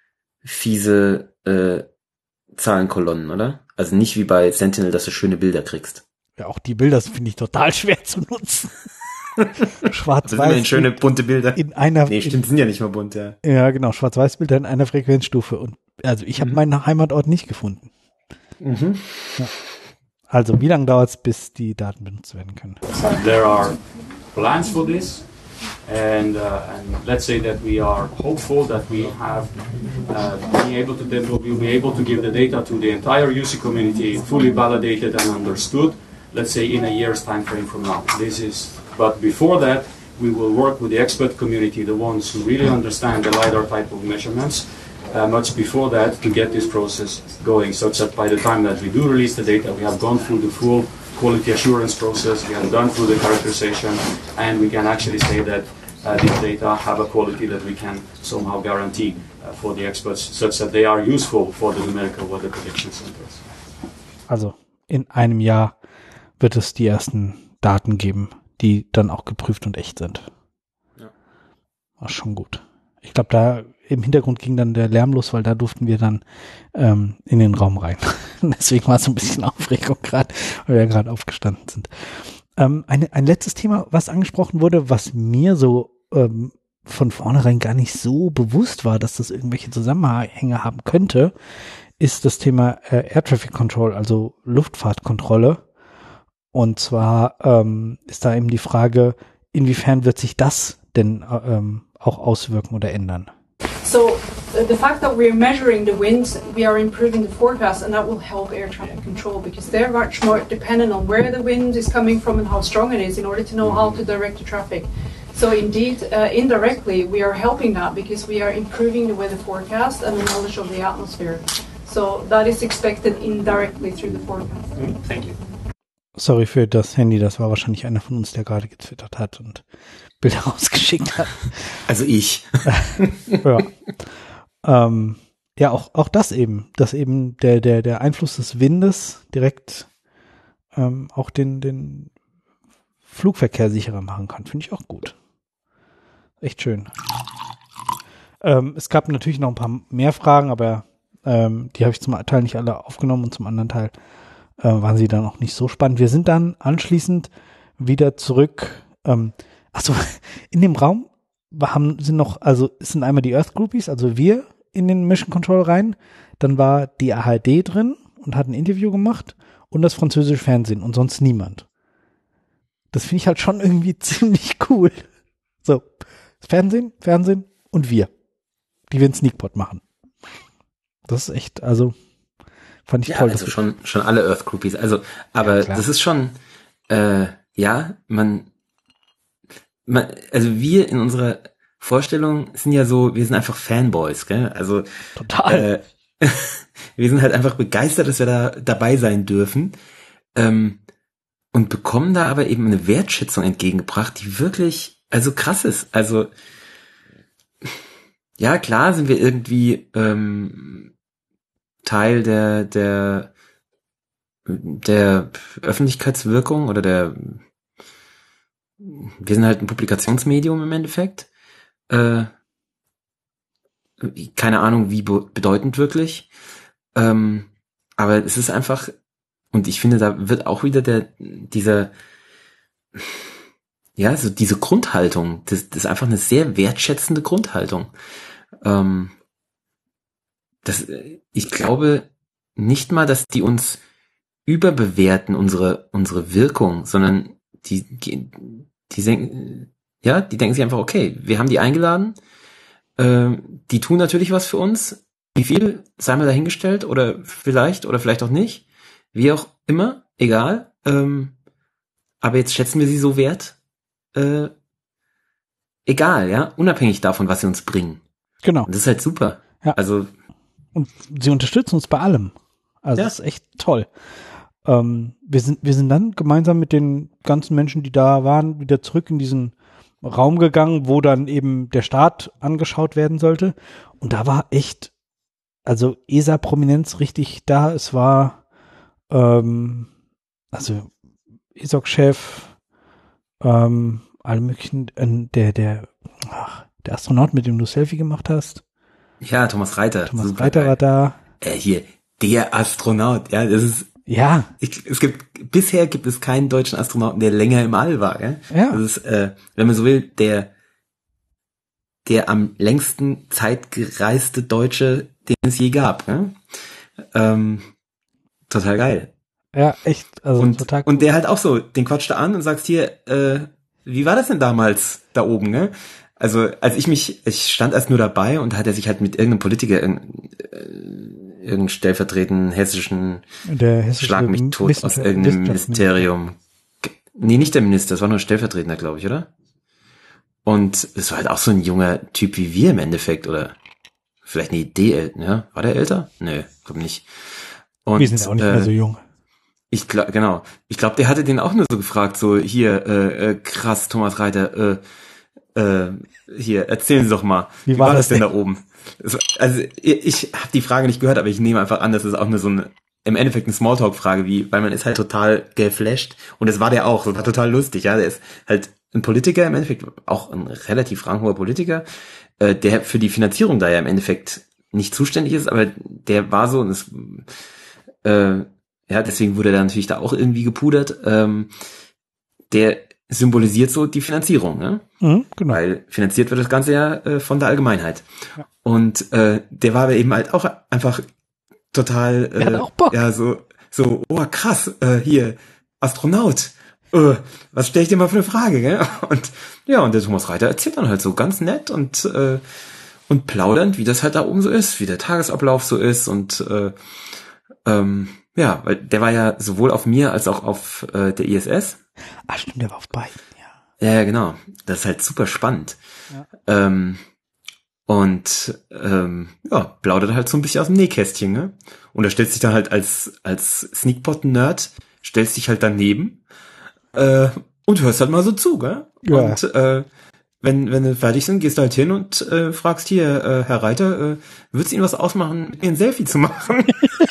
fiese Zahlenkolonnen, oder? Also nicht wie bei Sentinel, dass du schöne Bilder kriegst. Ja, auch die Bilder finde ich total schwer zu nutzen. Schwarz-Weiß. Das sind immerhin schöne bunte Bilder. Stimmt, sind ja nicht mal bunt, ja. Ja, genau, Schwarz-Weiß-Bilder in einer Frequenzstufe. Und also ich habe meinen Heimatort nicht gefunden. Mhm. Ja. Also wie lange dauert es, bis die Daten benutzt werden können? There are plans for this. And let's say that we are hopeful that we have we'll be able to give the data to the entire UC community fully validated and understood, let's say in a year's time frame from now. But before that, we will work with the expert community, the ones who really understand the LiDAR type of measurements, much before that to get this process going, such that by the time that we do release the data, we have gone through the full quality assurance process, we have gone through the characterization, and we can actually say that these data have a quality that we can somehow guarantee for the experts, such that they are useful for the numerical weather prediction centers. Also in einem Jahr wird es die ersten Daten geben, die dann auch geprüft und echt sind. Ja. War schon gut. Ich glaube, da im Hintergrund ging dann der Lärm los, weil da durften wir dann in den Raum rein. Deswegen war es so ein bisschen Aufregung gerade, weil wir gerade aufgestanden sind. Ein letztes Thema, was angesprochen wurde, was mir so von vornherein gar nicht so bewusst war, dass das irgendwelche Zusammenhänge haben könnte, ist das Thema Air Traffic Control, also Luftfahrtkontrolle. Und zwar ist da eben die Frage, inwiefern wird sich das denn auch auswirken oder ändern? So the fact that we're measuring the winds, we are improving the forecast, and that will help air traffic control because they're much more dependent on where the wind is coming from and how strong it is in order to know how to direct the traffic. So indeed, indirectly, we are helping that because we are improving the weather forecast and the knowledge of the atmosphere. So that is expected indirectly through the forecast. Thank you. Sorry für das Handy, das war wahrscheinlich einer von uns, der gerade getwittert hat und Bilder rausgeschickt hat. Also ich. Ja. Ja, auch das eben, dass eben der Einfluss des Windes direkt auch den Flugverkehr sicherer machen kann, finde ich auch gut. Echt schön. Es gab natürlich noch ein paar mehr Fragen, aber die habe ich zum Teil nicht alle aufgenommen und zum anderen Teil waren sie dann auch nicht so spannend. Wir sind dann anschließend wieder zurück. Achso, in dem Raum sind einmal die Earth Groupies, also wir in den Mission Control rein. Dann war die ARD drin und hat ein Interview gemacht und das französische Fernsehen und sonst niemand. Das finde ich halt schon irgendwie ziemlich cool. So, Fernsehen und wir, die einen Sneakpot machen. Das ist echt, also fand ich toll. Also schon alle Earth Groupies. Also, aber ja, das ist schon, also wir in unserer Vorstellung sind ja so, wir sind einfach Fanboys, gell? Also total. Wir sind halt einfach begeistert, dass wir da dabei sein dürfen. Und bekommen da aber eben eine Wertschätzung entgegengebracht, die wirklich, also krass ist. Also, ja, klar sind wir irgendwie Teil der Öffentlichkeitswirkung oder wir sind halt ein Publikationsmedium im Endeffekt. Keine Ahnung, wie bedeutend wirklich. Aber es ist einfach, und ich finde, da wird auch wieder diese Grundhaltung, das ist einfach eine sehr wertschätzende Grundhaltung. Ich glaube nicht mal, dass die uns überbewerten, unsere Wirkung, sondern die denken sich einfach, okay, wir haben die eingeladen, die tun natürlich was für uns, wie viel, sei mal dahingestellt, oder vielleicht auch nicht, wie auch immer, egal, aber jetzt schätzen wir sie so wert, egal, ja, unabhängig davon, was sie uns bringen. Genau. Und das ist halt super. Ja. Also, und sie unterstützen uns bei allem. Also das ist echt toll. Wir sind dann gemeinsam mit den ganzen Menschen, die da waren, wieder zurück in diesen Raum gegangen, wo dann eben der Start angeschaut werden sollte. Und da war echt, also ESA-Prominenz richtig da. Es war also ESOC-Chef, alle möglichen, der Astronaut, mit dem du Selfie gemacht hast. Ja, Thomas Reiter. Thomas Reiter war da. Hier, der Astronaut, ja, das ist. Ja. Bisher gibt es keinen deutschen Astronauten, der länger im All war, ja. Ja. Das ist, wenn man so will, der am längsten zeitgereiste Deutsche, den es je gab, ja. Total geil. Ja, echt, also total cool. Und der halt auch so, den quatscht er an und sagst hier, wie war das denn damals da oben, ne? Also, ich stand erst nur dabei und hat er sich halt mit irgendeinem Politiker, irgendeinem stellvertretenden hessischen Schlag mich tot aus irgendeinem Ministerium. Nee, nicht der Minister, es war nur ein Stellvertretender, glaube ich, oder? Und es war halt auch so ein junger Typ wie wir im Endeffekt, oder vielleicht eine Idee älter, ja? War der älter? Nö, glaub nicht. Und, wir sind auch nicht mehr so jung. Ich glaube, der hatte den auch nur so gefragt, so, hier, krass, Thomas Reiter, hier, erzählen Sie doch mal, wie war das denn da oben? Also, ich habe die Frage nicht gehört, aber ich nehme einfach an, dass es auch nur so im Endeffekt eine Smalltalk-Frage, weil man ist halt total geflasht, und das war der auch, so war total lustig, ja, der ist halt ein Politiker im Endeffekt, auch ein relativ ranghoher Politiker, der für die Finanzierung da ja im Endeffekt nicht zuständig ist, aber der war so, und es, deswegen wurde er natürlich da auch irgendwie gepudert, der symbolisiert so die Finanzierung, ne? Mhm, genau. Weil finanziert wird das Ganze ja von der Allgemeinheit. Ja. Und der war aber eben halt auch einfach total, hat auch Bock. ja, so, oh krass, hier, Astronaut. was stelle ich dir mal für eine Frage, gell? Und ja, und der Thomas Reiter erzählt dann halt so ganz nett und plaudernd, wie das halt da oben so ist, wie der Tagesablauf so ist und ja, weil der war ja sowohl auf mir als auch auf der ISS. Ah, stimmt, der war auf beiden, ja. Ja, genau. Das ist halt super spannend. Ja. Ja, plaudert halt so ein bisschen aus dem Nähkästchen, ne? Und da stellst dich dann halt als Sneakpot-Nerd, stellst dich halt daneben und hörst halt mal so zu, gell? Ja. Und wenn wir fertig sind, gehst du halt hin und fragst hier, Herr Reiter, würdest du Ihnen was ausmachen, mit mir ein Selfie zu machen?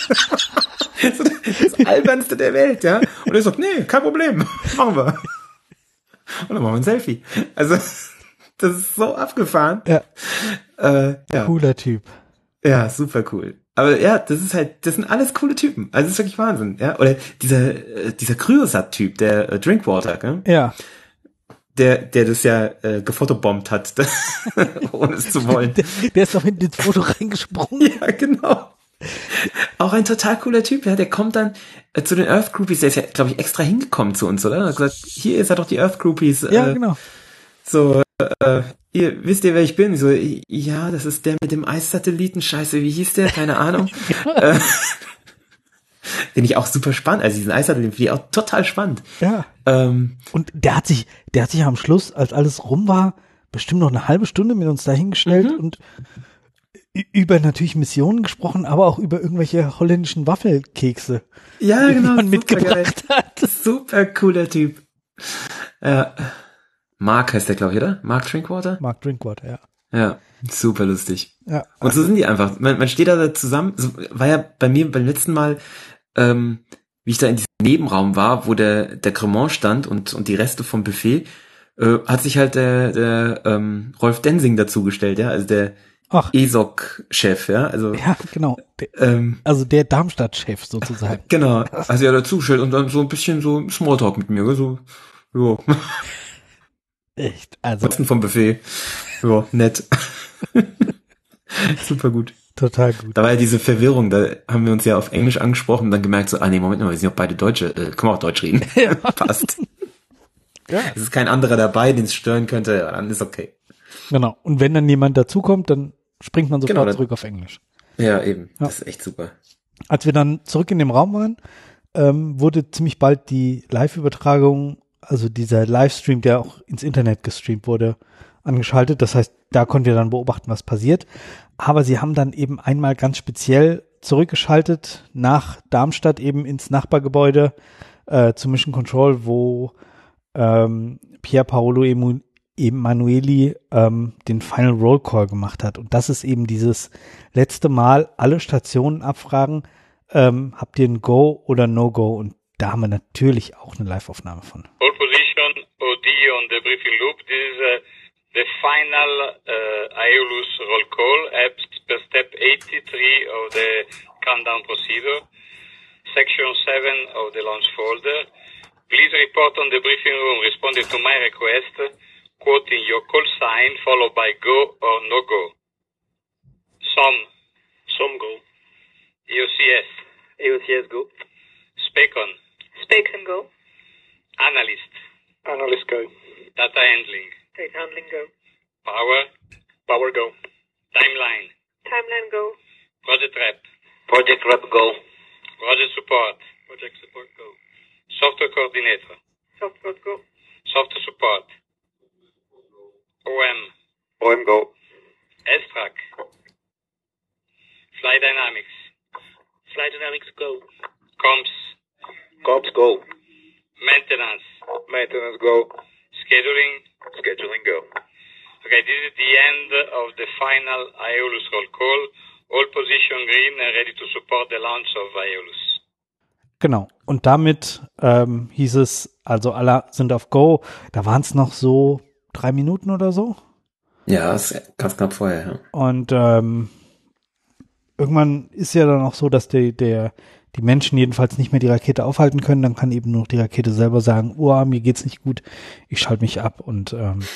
Das Albernste der Welt, ja? Und er sagt, nee, kein Problem, machen wir. Und dann machen wir ein Selfie. Also, das ist so abgefahren. Ja. Ja. Cooler Typ. Ja, super cool. Aber ja, das sind alles coole Typen. Also, das ist wirklich Wahnsinn, ja? Oder dieser Kryosat-Typ, der Drinkwater, gell? Ja. Der das ja gefotobombt hat, ohne es zu wollen. Der ist doch hinten ins Foto reingesprungen. Ja, genau. Auch ein total cooler Typ, ja, der kommt dann zu den Earth Groupies, der ist ja, glaube ich, extra hingekommen zu uns, oder? Er hat gesagt, hier ist ja doch die Earth Groupies. Ja, genau. So, wisst ihr, wer ich bin? So, ja, das ist der mit dem Eissatelliten, scheiße, wie hieß der? Keine Ahnung. Den ich auch super spannend, also diesen Eissatelliten finde ich auch total spannend. Ja. Und der hat sich am Schluss, als alles rum war, bestimmt noch eine halbe Stunde mit uns dahingestellt und über natürlich Missionen gesprochen, aber auch über irgendwelche holländischen Waffelkekse, ja, die genau, man mitgebracht hat. Super cooler Typ. Ja. Mark heißt der, glaube ich, oder? Mark Drinkwater? Mark Drinkwater, ja. Ja, super lustig. Ja. Und so sind die einfach. Man steht da zusammen, so war ja bei mir beim letzten Mal, wie ich da in diesem Nebenraum war, wo der Cremant stand und die Reste vom Buffet, hat sich halt der Rolf Densing dazugestellt, ja, also der ESOC-Chef, ja, also. Ja, genau. Also der Darmstadt-Chef sozusagen. Genau. Also ja dazugestellt und dann so ein bisschen so Smalltalk mit mir, so, jo. Echt, also. Kosten vom Buffet. Ja, nett. Super gut. Total gut. Da war ja diese Verwirrung, da haben wir uns ja auf Englisch angesprochen und dann gemerkt so, nee, Moment mal, wir sind ja beide Deutsche, können wir auch Deutsch reden. Ja. Passt. Ja. Es ist kein anderer dabei, den es stören könnte, dann ist okay. Genau. Und wenn dann jemand dazukommt, dann springt man sofort zurück auf Englisch. Ja, eben. Ja. Das ist echt super. Als wir dann zurück in dem Raum waren, wurde ziemlich bald die Live-Übertragung, also dieser Livestream, der auch ins Internet gestreamt wurde, angeschaltet. Das heißt, da konnten wir dann beobachten, was passiert. Aber sie haben dann eben einmal ganz speziell zurückgeschaltet nach Darmstadt eben ins Nachbargebäude zu Mission Control, wo Pier Paolo Emanueli den Final Roll Call gemacht hat. Und das ist eben dieses letzte Mal alle Stationen abfragen, habt ihr ein Go oder No-Go? Und da haben wir natürlich auch eine Live-Aufnahme von. All position, OD on the briefing loop. This is the final Aeolus roll call as per step 83 of the countdown procedure, section 7 of the launch folder. Please report on the briefing room responding to my request, quoting your call sign followed by go or no go. Some go. EOCS go. Spacon go. Analyst go. Data handling go. Power go. Timeline go. Project rep go. Project support go. Software coordinator go. Software support. OM go. S-Track. Flight Dynamics go. Comms go. Maintenance go. Scheduling go. Okay, this is the end of the final Aeolus roll call. All position green and ready to support the launch of Aeolus. Genau. Und damit hieß es, also alle sind auf Go. Da waren es noch so 3 Minuten oder so. Ja, ist ganz knapp vorher. Ja. Und irgendwann ist ja dann auch so, dass die Menschen jedenfalls nicht mehr die Rakete aufhalten können. Dann kann eben nur die Rakete selber sagen, mir geht's nicht gut, ich schalte mich ab. Und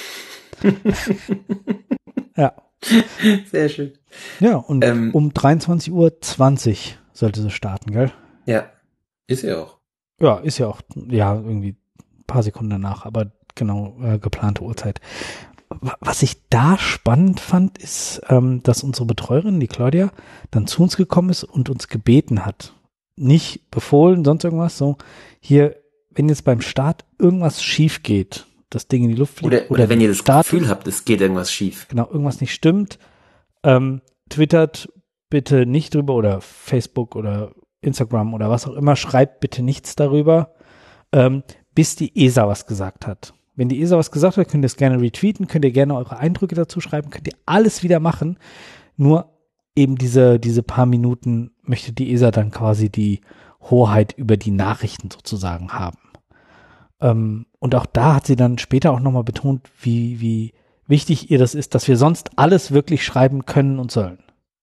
ja. Sehr schön. Ja, und um 23:20 Uhr sollte sie starten, gell? Ja, ist ja auch. Ja, ist ja auch, ja, irgendwie paar Sekunden danach, aber genau geplante Uhrzeit. Was ich da spannend fand, ist, dass unsere Betreuerin, die Claudia, dann zu uns gekommen ist und uns gebeten hat. Nicht befohlen, sonst irgendwas, so, hier, wenn jetzt beim Start irgendwas schief geht, das Ding in die Luft fliegt. Oder wenn ihr das Gefühl habt, es geht irgendwas schief. Genau, irgendwas nicht stimmt, twittert bitte nicht drüber oder Facebook oder Instagram oder was auch immer, schreibt bitte nichts darüber, bis die ESA was gesagt hat. Wenn die ESA was gesagt hat, könnt ihr es gerne retweeten, könnt ihr gerne eure Eindrücke dazu schreiben, könnt ihr alles wieder machen. Nur eben diese paar Minuten möchte die ESA dann quasi die Hoheit über die Nachrichten sozusagen haben. Und auch da hat sie dann später auch nochmal betont, wie wichtig ihr das ist, dass wir sonst alles wirklich schreiben können und sollen.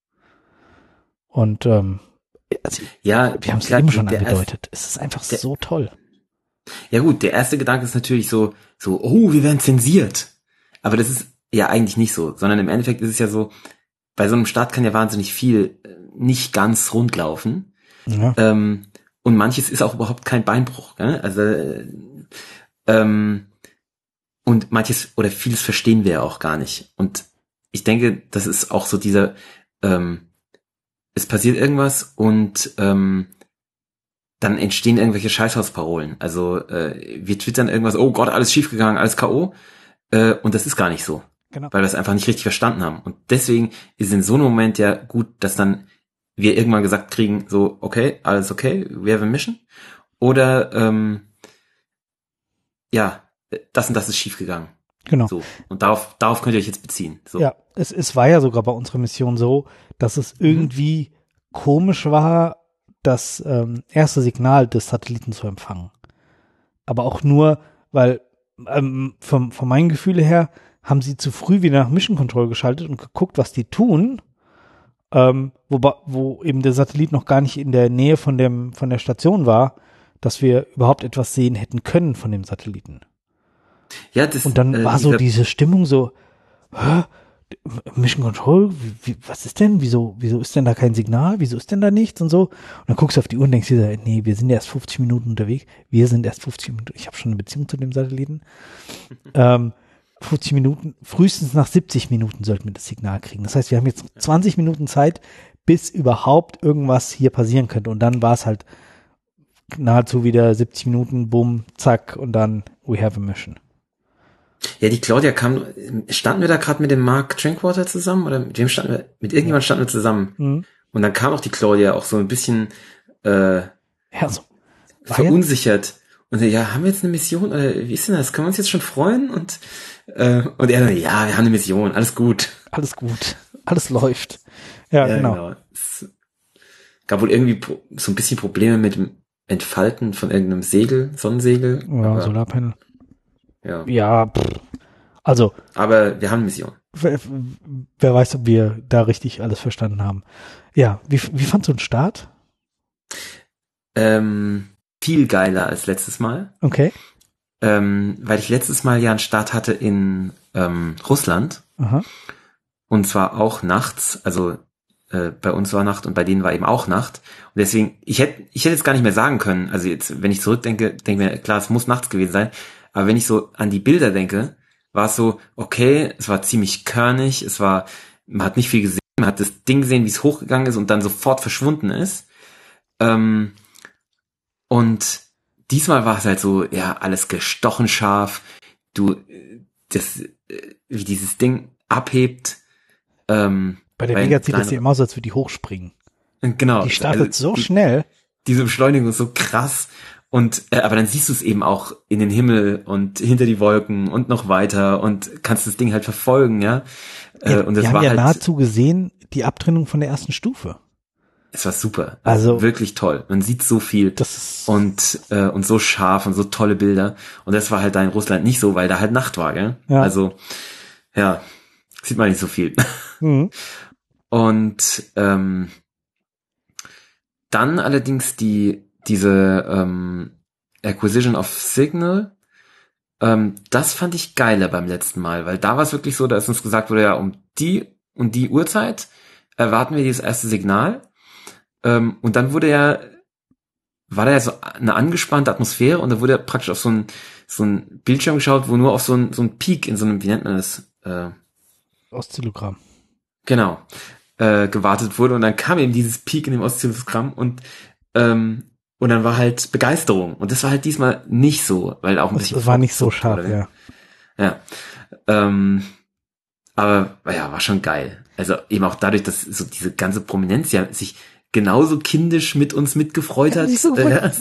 Und also, ja, wir haben es eben schon angedeutet. Es ist einfach so toll. Ja gut, der erste Gedanke ist natürlich so, oh, wir werden zensiert. Aber das ist ja eigentlich nicht so, sondern im Endeffekt ist es ja so, bei so einem Start kann ja wahnsinnig viel nicht ganz rund laufen. Ja. Und manches ist auch überhaupt kein Beinbruch. Gell? Also und manches oder vieles verstehen wir ja auch gar nicht. Und ich denke, das ist auch so dieser es passiert irgendwas und dann entstehen irgendwelche Scheißhausparolen. Also wir twittern irgendwas, oh Gott, alles schiefgegangen, alles K.O. Und das ist gar nicht so. Genau. Weil wir es einfach nicht richtig verstanden haben. Und deswegen ist in so einem Moment ja gut, dass dann wir irgendwann gesagt kriegen, so, okay, alles okay, we have a mission. Oder ja, das und das ist schiefgegangen. Genau. So. Und darauf könnt ihr euch jetzt beziehen. So. Ja, es war ja sogar bei unserer Mission so, dass es irgendwie komisch war, das erste Signal des Satelliten zu empfangen. Aber auch nur, weil von meinen Gefühlen her haben sie zu früh wieder nach Mission Control geschaltet und geguckt, was die tun, wo eben der Satellit noch gar nicht in der Nähe von der Station war, dass wir überhaupt etwas sehen hätten können von dem Satelliten. Ja, das, und dann war so diese Stimmung so, Mission Control, was ist denn? Wieso ist denn da kein Signal? Wieso ist denn da nichts und so? Und dann guckst du auf die Uhr und denkst dir, nee, wir sind erst 50 Minuten unterwegs. Wir sind erst 50 Minuten, ich habe schon eine Beziehung zu dem Satelliten. 50 Minuten, frühestens nach 70 Minuten sollten wir das Signal kriegen. Das heißt, wir haben jetzt 20 Minuten Zeit, bis überhaupt irgendwas hier passieren könnte. Und dann war es halt nahezu wieder 70 Minuten, bumm, zack, und dann we have a mission. Ja, die Claudia standen wir da gerade mit dem Mark Drinkwater zusammen oder mit wem standen wir? Mit irgendjemand standen wir zusammen. Mhm. Und dann kam auch die Claudia auch so ein bisschen verunsichert. Und ja, haben wir jetzt eine Mission oder wie ist denn das? Können wir uns jetzt schon freuen? Und er dann, ja, wir haben eine Mission, alles gut. Alles gut, alles läuft. Ja, genau. Es gab wohl irgendwie so ein bisschen Probleme mit dem Entfalten von irgendeinem Segel, Sonnensegel. Ja, Solarpanel. Ja, also. Aber wir haben eine Mission. Wer weiß, ob wir da richtig alles verstanden haben. Ja, wie fandst du den Start? Viel geiler als letztes Mal. Okay. Weil ich letztes Mal ja einen Start hatte in Russland. Aha. Und zwar auch nachts, also bei uns war Nacht und bei denen war eben auch Nacht. Und deswegen, ich hätte jetzt gar nicht mehr sagen können, also jetzt, wenn ich zurückdenke, denke mir, klar, es muss nachts gewesen sein, aber wenn ich so an die Bilder denke, war es so, okay, es war ziemlich körnig, man hat nicht viel gesehen, man hat das Ding gesehen, wie es hochgegangen ist und dann sofort verschwunden ist. Und diesmal war es halt so, ja, alles gestochen scharf, wie dieses Ding abhebt. Bei der Vega sieht es ja immer aus, als würde die hochspringen. Genau. Die startet so schnell. Diese Beschleunigung ist so krass. Und aber dann siehst du es eben auch in den Himmel und hinter die Wolken und noch weiter und kannst das Ding halt verfolgen, ja. Und das wir haben war ja halt nahezu gesehen, die Abtrennung von der ersten Stufe. Es war super. Also wirklich toll. Man sieht so viel und so scharf und so tolle Bilder. Und das war halt da in Russland nicht so, weil da halt Nacht war, gell? Ja. Also, ja, sieht man nicht so viel. Mhm. Und dann allerdings diese Acquisition of Signal, das fand ich geiler beim letzten Mal, weil da war es wirklich so, da ist uns gesagt wurde, ja, um die und die Uhrzeit erwarten wir dieses erste Signal. Und dann war da ja so eine angespannte Atmosphäre und da wurde praktisch auf so so ein Bildschirm geschaut, wo nur auf so ein Peak in so einem, wie nennt man das? Oszillogramm. Genau. Gewartet wurde und dann kam eben dieses Peak in dem Oszillogramm und dann war halt Begeisterung und das war halt diesmal nicht so, weil auch ein bisschen das war nicht so scharf, ja. Ja. Aber ja, war schon geil. Also eben auch dadurch, dass so diese ganze Prominenz ja sich genauso kindisch mit uns mitgefreut hat. So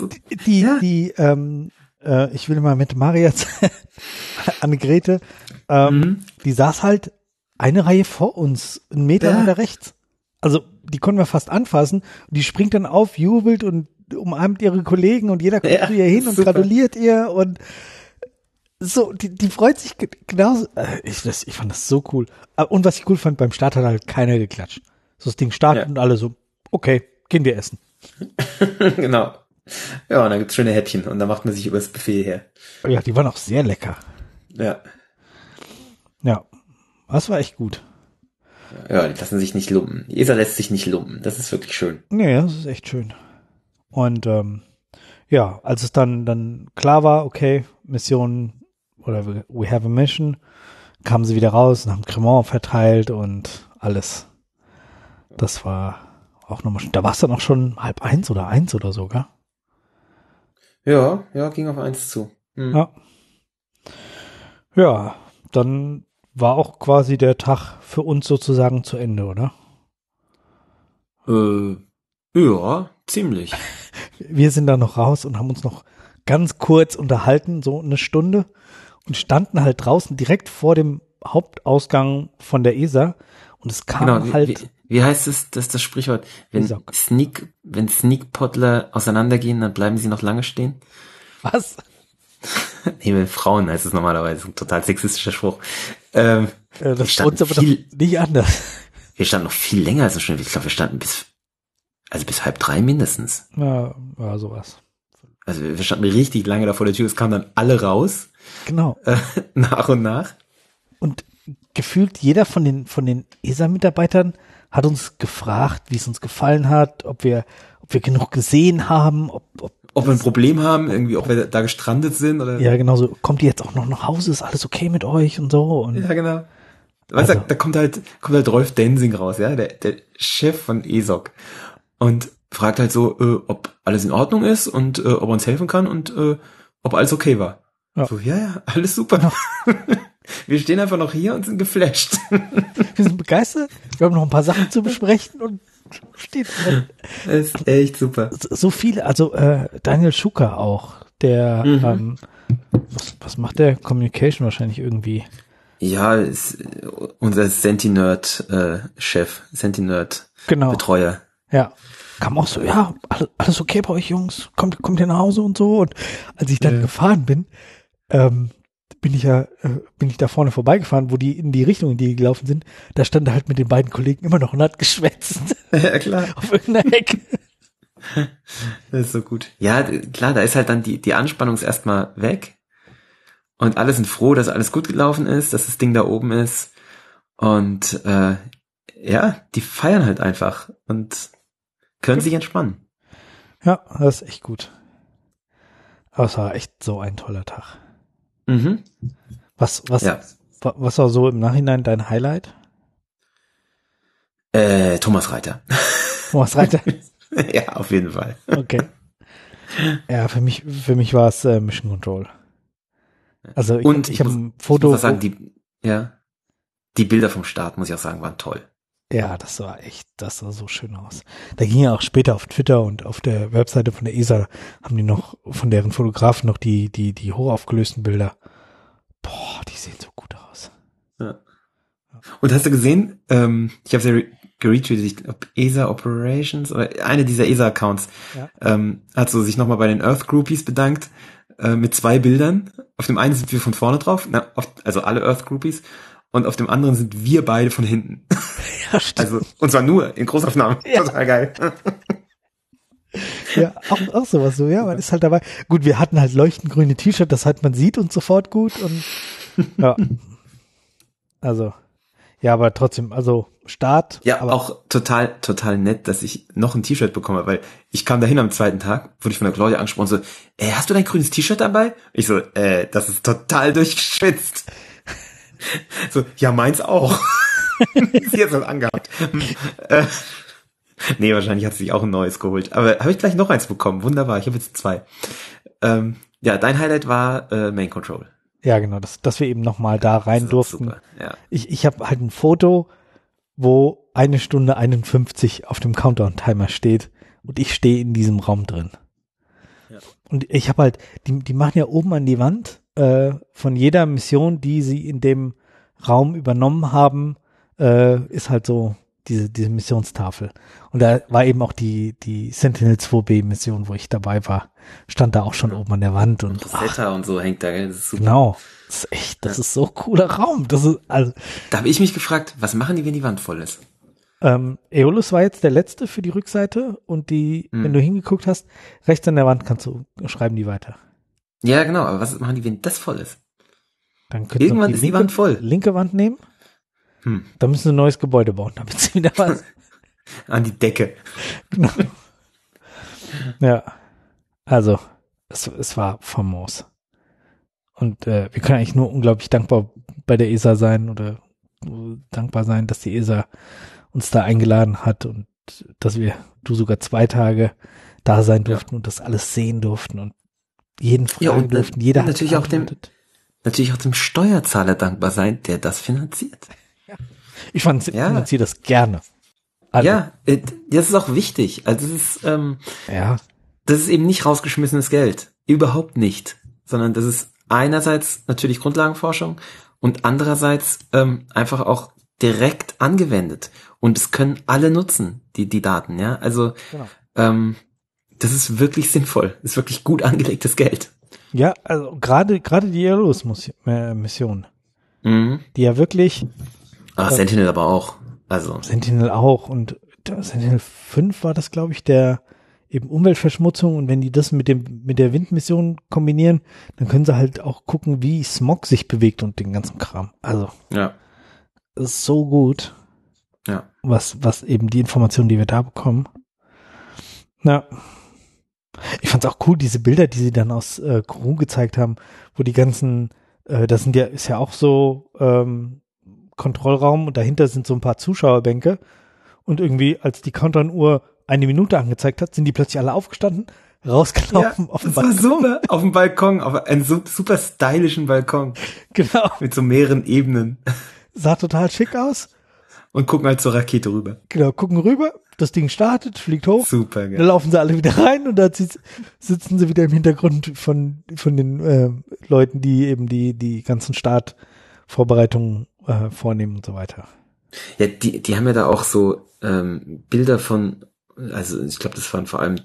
ich will mal mit Maria Annegrethe, die saß halt eine Reihe vor uns, 1 Meter weiter rechts. Also die konnten wir fast anfassen und die springt dann auf, jubelt und umarmt ihre Kollegen und jeder kommt zu ihr hin und gratuliert ihr und so, die freut sich genauso. Ich fand das so cool. Und was ich cool fand, beim Start hat halt keiner geklatscht. So das Ding startet und alle so, okay, gehen wir essen. Genau. Ja, und dann gibt's schöne Häppchen und dann macht man sich übers Buffet her. Ja, die waren auch sehr lecker. Ja. Ja, das war echt gut. Ja, die lassen sich nicht lumpen. Die ESA lässt sich nicht lumpen. Das ist wirklich schön. Nee, das ist echt schön. Und ja, als es dann klar war, okay, Mission oder we have a mission, kamen sie wieder raus und haben Cremant verteilt und alles. Das war auch nochmal, da war es dann auch schon 12:30 oder 1 oder so, gell? Ja, ging auf 1 zu. Ja, dann war auch quasi der Tag für uns sozusagen zu Ende, oder? Ja, ziemlich. Wir sind da noch raus und haben uns noch ganz kurz unterhalten, so 1 Stunde, und standen halt draußen direkt vor dem Hauptausgang von der ESA und es kam halt... Wie heißt es, das Sprichwort? Wenn Sneakpottler auseinandergehen, dann bleiben sie noch lange stehen? Was? Nee, mit Frauen heißt es normalerweise. Ein total sexistischer Spruch. Das ist uns aber doch nicht anders. Wir standen noch viel länger als eine Stunde. Ich glaube, wir standen bis 2:30 mindestens. Ja, sowas. Also wir standen richtig lange da vor der Tür. Es kamen dann alle raus. Genau. Nach und nach. Und gefühlt jeder von den ESA-Mitarbeitern hat uns gefragt, wie es uns gefallen hat, ob wir genug gesehen haben, ob wir ein Problem haben, irgendwie, ob wir da gestrandet sind oder. Ja, genau so. Kommt ihr jetzt auch noch nach Hause? Ist alles okay mit euch und so? Und ja, genau. Weißt du, da kommt halt Rolf Densing raus, ja, der Chef von ESOC und fragt halt so, ob alles in Ordnung ist und ob er uns helfen kann und ob alles okay war. Ja. So, ja, alles super. Ja. Wir stehen einfach noch hier und sind geflasht. Wir sind begeistert. Wir haben noch ein paar Sachen zu besprechen und steht drin. Das ist echt super. So viele, also Daniel Schucker auch, der was macht der? Communication wahrscheinlich irgendwie. Ja, ist unser Sentinerd-Chef, Sentinerd-Betreuer. Genau. Ja. Kam auch so, ja, alles okay bei euch Jungs? Kommt ihr nach Hause und so? Und als ich dann gefahren bin, bin ich da vorne vorbeigefahren, wo die in die Richtung, in die die gelaufen sind, da stand er halt mit den beiden Kollegen immer noch und hat geschwätzt. Ja, klar. Auf irgendeiner Ecke. Das ist so gut. Ja, klar, da ist halt dann die Anspannung ist erstmal weg und alle sind froh, dass alles gut gelaufen ist, dass das Ding da oben ist und die feiern halt einfach und können sich entspannen. Ja, das ist echt gut. Aber es war echt so ein toller Tag. Mhm. Was war so im Nachhinein dein Highlight? Thomas Reiter. Thomas Reiter? Ja, auf jeden Fall. Okay. Ja, für mich war es Mission Control. Also ich habe ein Foto. Ich muss auch sagen, die Bilder vom Start, muss ich auch sagen, waren toll. Ja, das sah so schön aus. Da ging ja auch später auf Twitter und auf der Webseite von der ESA haben die noch von deren Fotografen noch die hochaufgelösten Bilder. Boah, die sehen so gut aus. Ja. Und hast du gesehen, ich habe ja geretweetet, ich glaube ESA Operations oder eine dieser ESA-Accounts hat so sich nochmal bei den Earth Groupies bedankt mit 2 Bildern. Auf dem einen sind wir von vorne drauf, also alle Earth Groupies. Und auf dem anderen sind wir beide von hinten. Ja, stimmt. Also, und zwar nur in Großaufnahmen. Ja. Total geil. Ja, auch sowas so, ja, man ist halt dabei. Gut, wir hatten halt leuchtend grüne T-Shirt, das halt man sieht und sofort gut und ja. Also, ja, aber trotzdem, also Start. Ja, aber auch total nett, dass ich noch ein T-Shirt bekomme, weil ich kam dahin am zweiten Tag, wurde ich von der Claudia angesprochen, so, hast du dein grünes T-Shirt dabei? Ich so, das ist total durchgeschwitzt. So, ja, meins auch. Sie hat es angehabt. Nee, wahrscheinlich hat sie sich auch ein neues geholt. Aber habe ich gleich noch eins bekommen. Wunderbar, ich habe jetzt 2. Ja, dein Highlight war Main Control. Ja, genau, dass wir eben nochmal da rein durften. Super, ja. Ich habe halt ein Foto, wo 1 Stunde 51 auf dem Countdown-Timer steht und ich stehe in diesem Raum drin. Ja. Und ich habe halt, die machen ja oben an die Wand von jeder Mission, die sie in dem Raum übernommen haben, ist halt so diese Missionstafel. Und da war eben auch die Sentinel-2B-Mission, wo ich dabei war, stand da auch schon oben an der Wand. Und Rosetta und so hängt da, gell? Das ist super. Genau. Das ist so ein cooler Raum. Das ist, also, da habe ich mich gefragt, was machen die, wenn die Wand voll ist? Aeolus war jetzt der letzte für die Rückseite und wenn du hingeguckt hast, rechts an der Wand schreiben die weiter. Ja, genau, aber was machen die, wenn das voll ist? Dann können Irgendwann ist die Wand voll. Linke Wand nehmen. Da müssen sie ein neues Gebäude bauen, damit sie wieder was. An die Decke. Genau. Ja. Also, es war famos. Und wir können eigentlich nur unglaublich dankbar bei der ESA sein oder dankbar sein, dass die ESA uns da eingeladen hat und dass du sogar 2 Tage da sein durften und das alles sehen durften und jeden fragen durften. Jeder hat natürlich auch dem Steuerzahler dankbar sein, der das finanziert. Ja. Ich finanziere das gerne. Also, ja, das ist auch wichtig. Also das ist eben nicht rausgeschmissenes Geld. Überhaupt nicht. Sondern das ist einerseits natürlich Grundlagenforschung und andererseits einfach auch direkt angewendet. Und es können alle nutzen, die Daten, ja. Also genau. das ist wirklich sinnvoll. Das ist wirklich gut angelegtes Geld. Ja, also gerade die Aeolus-Mission, die ja wirklich Sentinel aber auch. Also Sentinel auch und Sentinel 5 war das, glaube ich, der eben Umweltverschmutzung und wenn die das mit der Windmission kombinieren, dann können sie halt auch gucken, wie Smog sich bewegt und den ganzen Kram. Also ja, das ist so gut. Ja. Was eben die Informationen, die wir da bekommen. Ja. Ich fand's auch cool, diese Bilder, die sie dann aus Kourou gezeigt haben, wo die ganzen, ist ja auch so Kontrollraum und dahinter sind so ein paar Zuschauerbänke und irgendwie, als die Countdown-Uhr 1 Minute angezeigt hat, sind die plötzlich alle aufgestanden, rausgelaufen auf dem Balkon. Das war super, auf dem Balkon, auf einem super stylischen Balkon. Genau. Mit so mehreren Ebenen. Sah total schick aus. Und gucken halt zur Rakete rüber. Genau, gucken rüber, das Ding startet, fliegt hoch. Super, geil. Dann laufen sie alle wieder rein und dann sitzen sie wieder im Hintergrund von den Leuten, die eben die ganzen Startvorbereitungen vornehmen und so weiter. Ja, die haben ja da auch so Bilder von, also ich glaube, das waren vor allem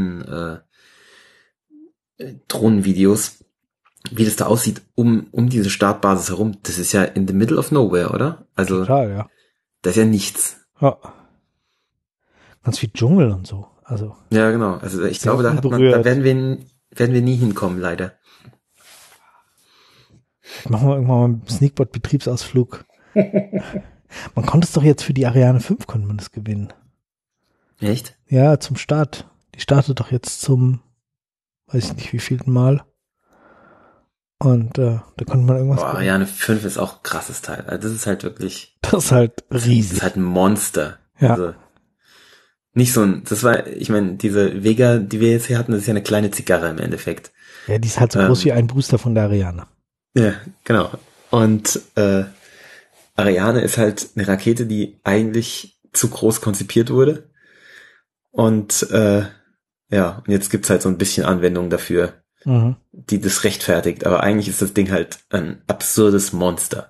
Drohnenvideos, wie das da aussieht um diese Startbasis herum. Das ist ja in the middle of nowhere, oder? Also total, ja. Das ist ja nichts. Ja. Ganz viel Dschungel und so. Also. Ja, genau. Also ich glaube, da werden wir nie hinkommen, leider. Machen wir irgendwann mal einen Sneakbot-Betriebsausflug. Man konnte es doch jetzt für die Ariane 5 konnte man das gewinnen. Echt? Ja, zum Start. Die startet doch jetzt zum, weiß ich nicht, wievielten Mal. Und da konnte man irgendwas gewinnen. Ariane 5 ist auch ein krasses Teil. Also das ist halt wirklich. Das ist halt riesig. Das ist halt ein Monster. Ja. Also nicht so ich meine, diese Vega, die wir jetzt hier hatten, das ist ja eine kleine Zigarre im Endeffekt. Ja, die ist halt so groß wie ein Booster von der Ariane. Ja, genau. Und Ariane ist halt eine Rakete, die eigentlich zu groß konzipiert wurde. Und und jetzt gibt's halt so ein bisschen Anwendung dafür, die das rechtfertigt. Aber eigentlich ist das Ding halt ein absurdes Monster.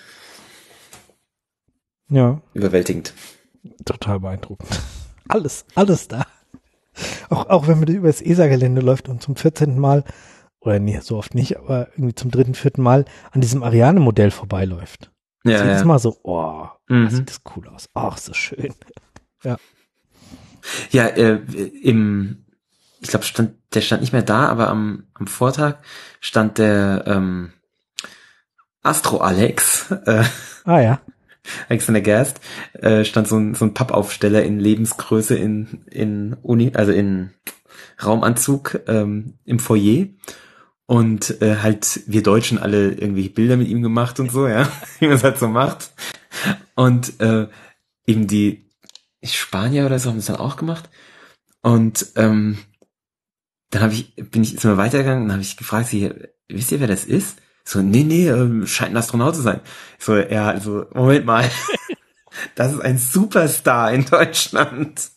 Ja. Überwältigend. Total beeindruckend. Alles da. Auch wenn man über das ESA-Gelände läuft und zum 14. Mal, oder nee, so oft nicht, aber irgendwie zum 3., 4. Mal an diesem Ariane-Modell vorbeiläuft. Ja, jedes Mal so, sieht das cool aus. Ach, so schön. Ja. Ja, ich glaube, der stand nicht mehr da, aber am Vortag stand der Astro Alex ja. Alexander Gerst, stand so ein Pappaufsteller in Lebensgröße in Raumanzug im Foyer. Und halt wir Deutschen alle irgendwie Bilder mit ihm gemacht und so, ja, wie man es halt so macht. Und eben die Spanier oder so haben das dann auch gemacht. Und dann sind wir weitergegangen und habe ich gefragt, wisst ihr, wer das ist? So, nee, scheint ein Astronaut zu sein. So, ja, also, Moment mal. Das ist ein Superstar in Deutschland.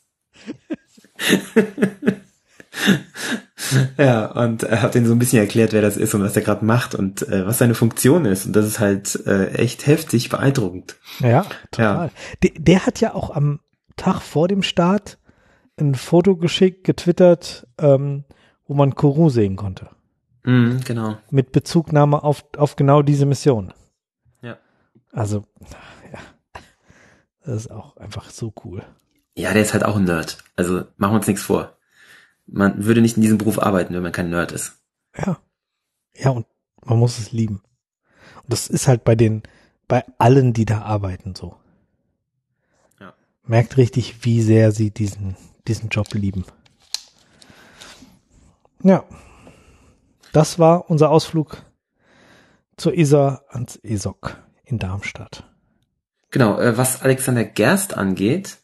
Ja, und habe denen so ein bisschen erklärt, wer das ist und was er gerade macht und was seine Funktion ist. Und das ist halt echt heftig beeindruckend. Ja, total. Ja. Der hat ja auch am Tag vor dem Start ein Foto getwittert, wo man Kourou sehen konnte. Genau. Mit Bezugnahme auf genau diese Mission. Ja. Also, ja. Das ist auch einfach so cool. Ja, der ist halt auch ein Nerd. Also, machen wir uns nichts vor. Man würde nicht in diesem Beruf arbeiten, wenn man kein Nerd ist. Ja. Ja, und man muss es lieben. Und das ist halt bei allen, die da arbeiten, so. Ja. Merkt richtig, wie sehr sie diesen Job lieben. Ja. Das war unser Ausflug zur ESA ans ESOC in Darmstadt. Genau, was Alexander Gerst angeht,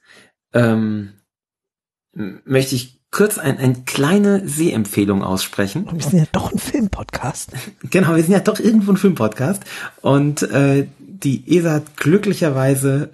möchte ich kurz eine kleine Sehempfehlung aussprechen. Wir sind ja doch ein Filmpodcast. Genau, wir sind ja doch irgendwo ein Filmpodcast. Und die ESA hat glücklicherweise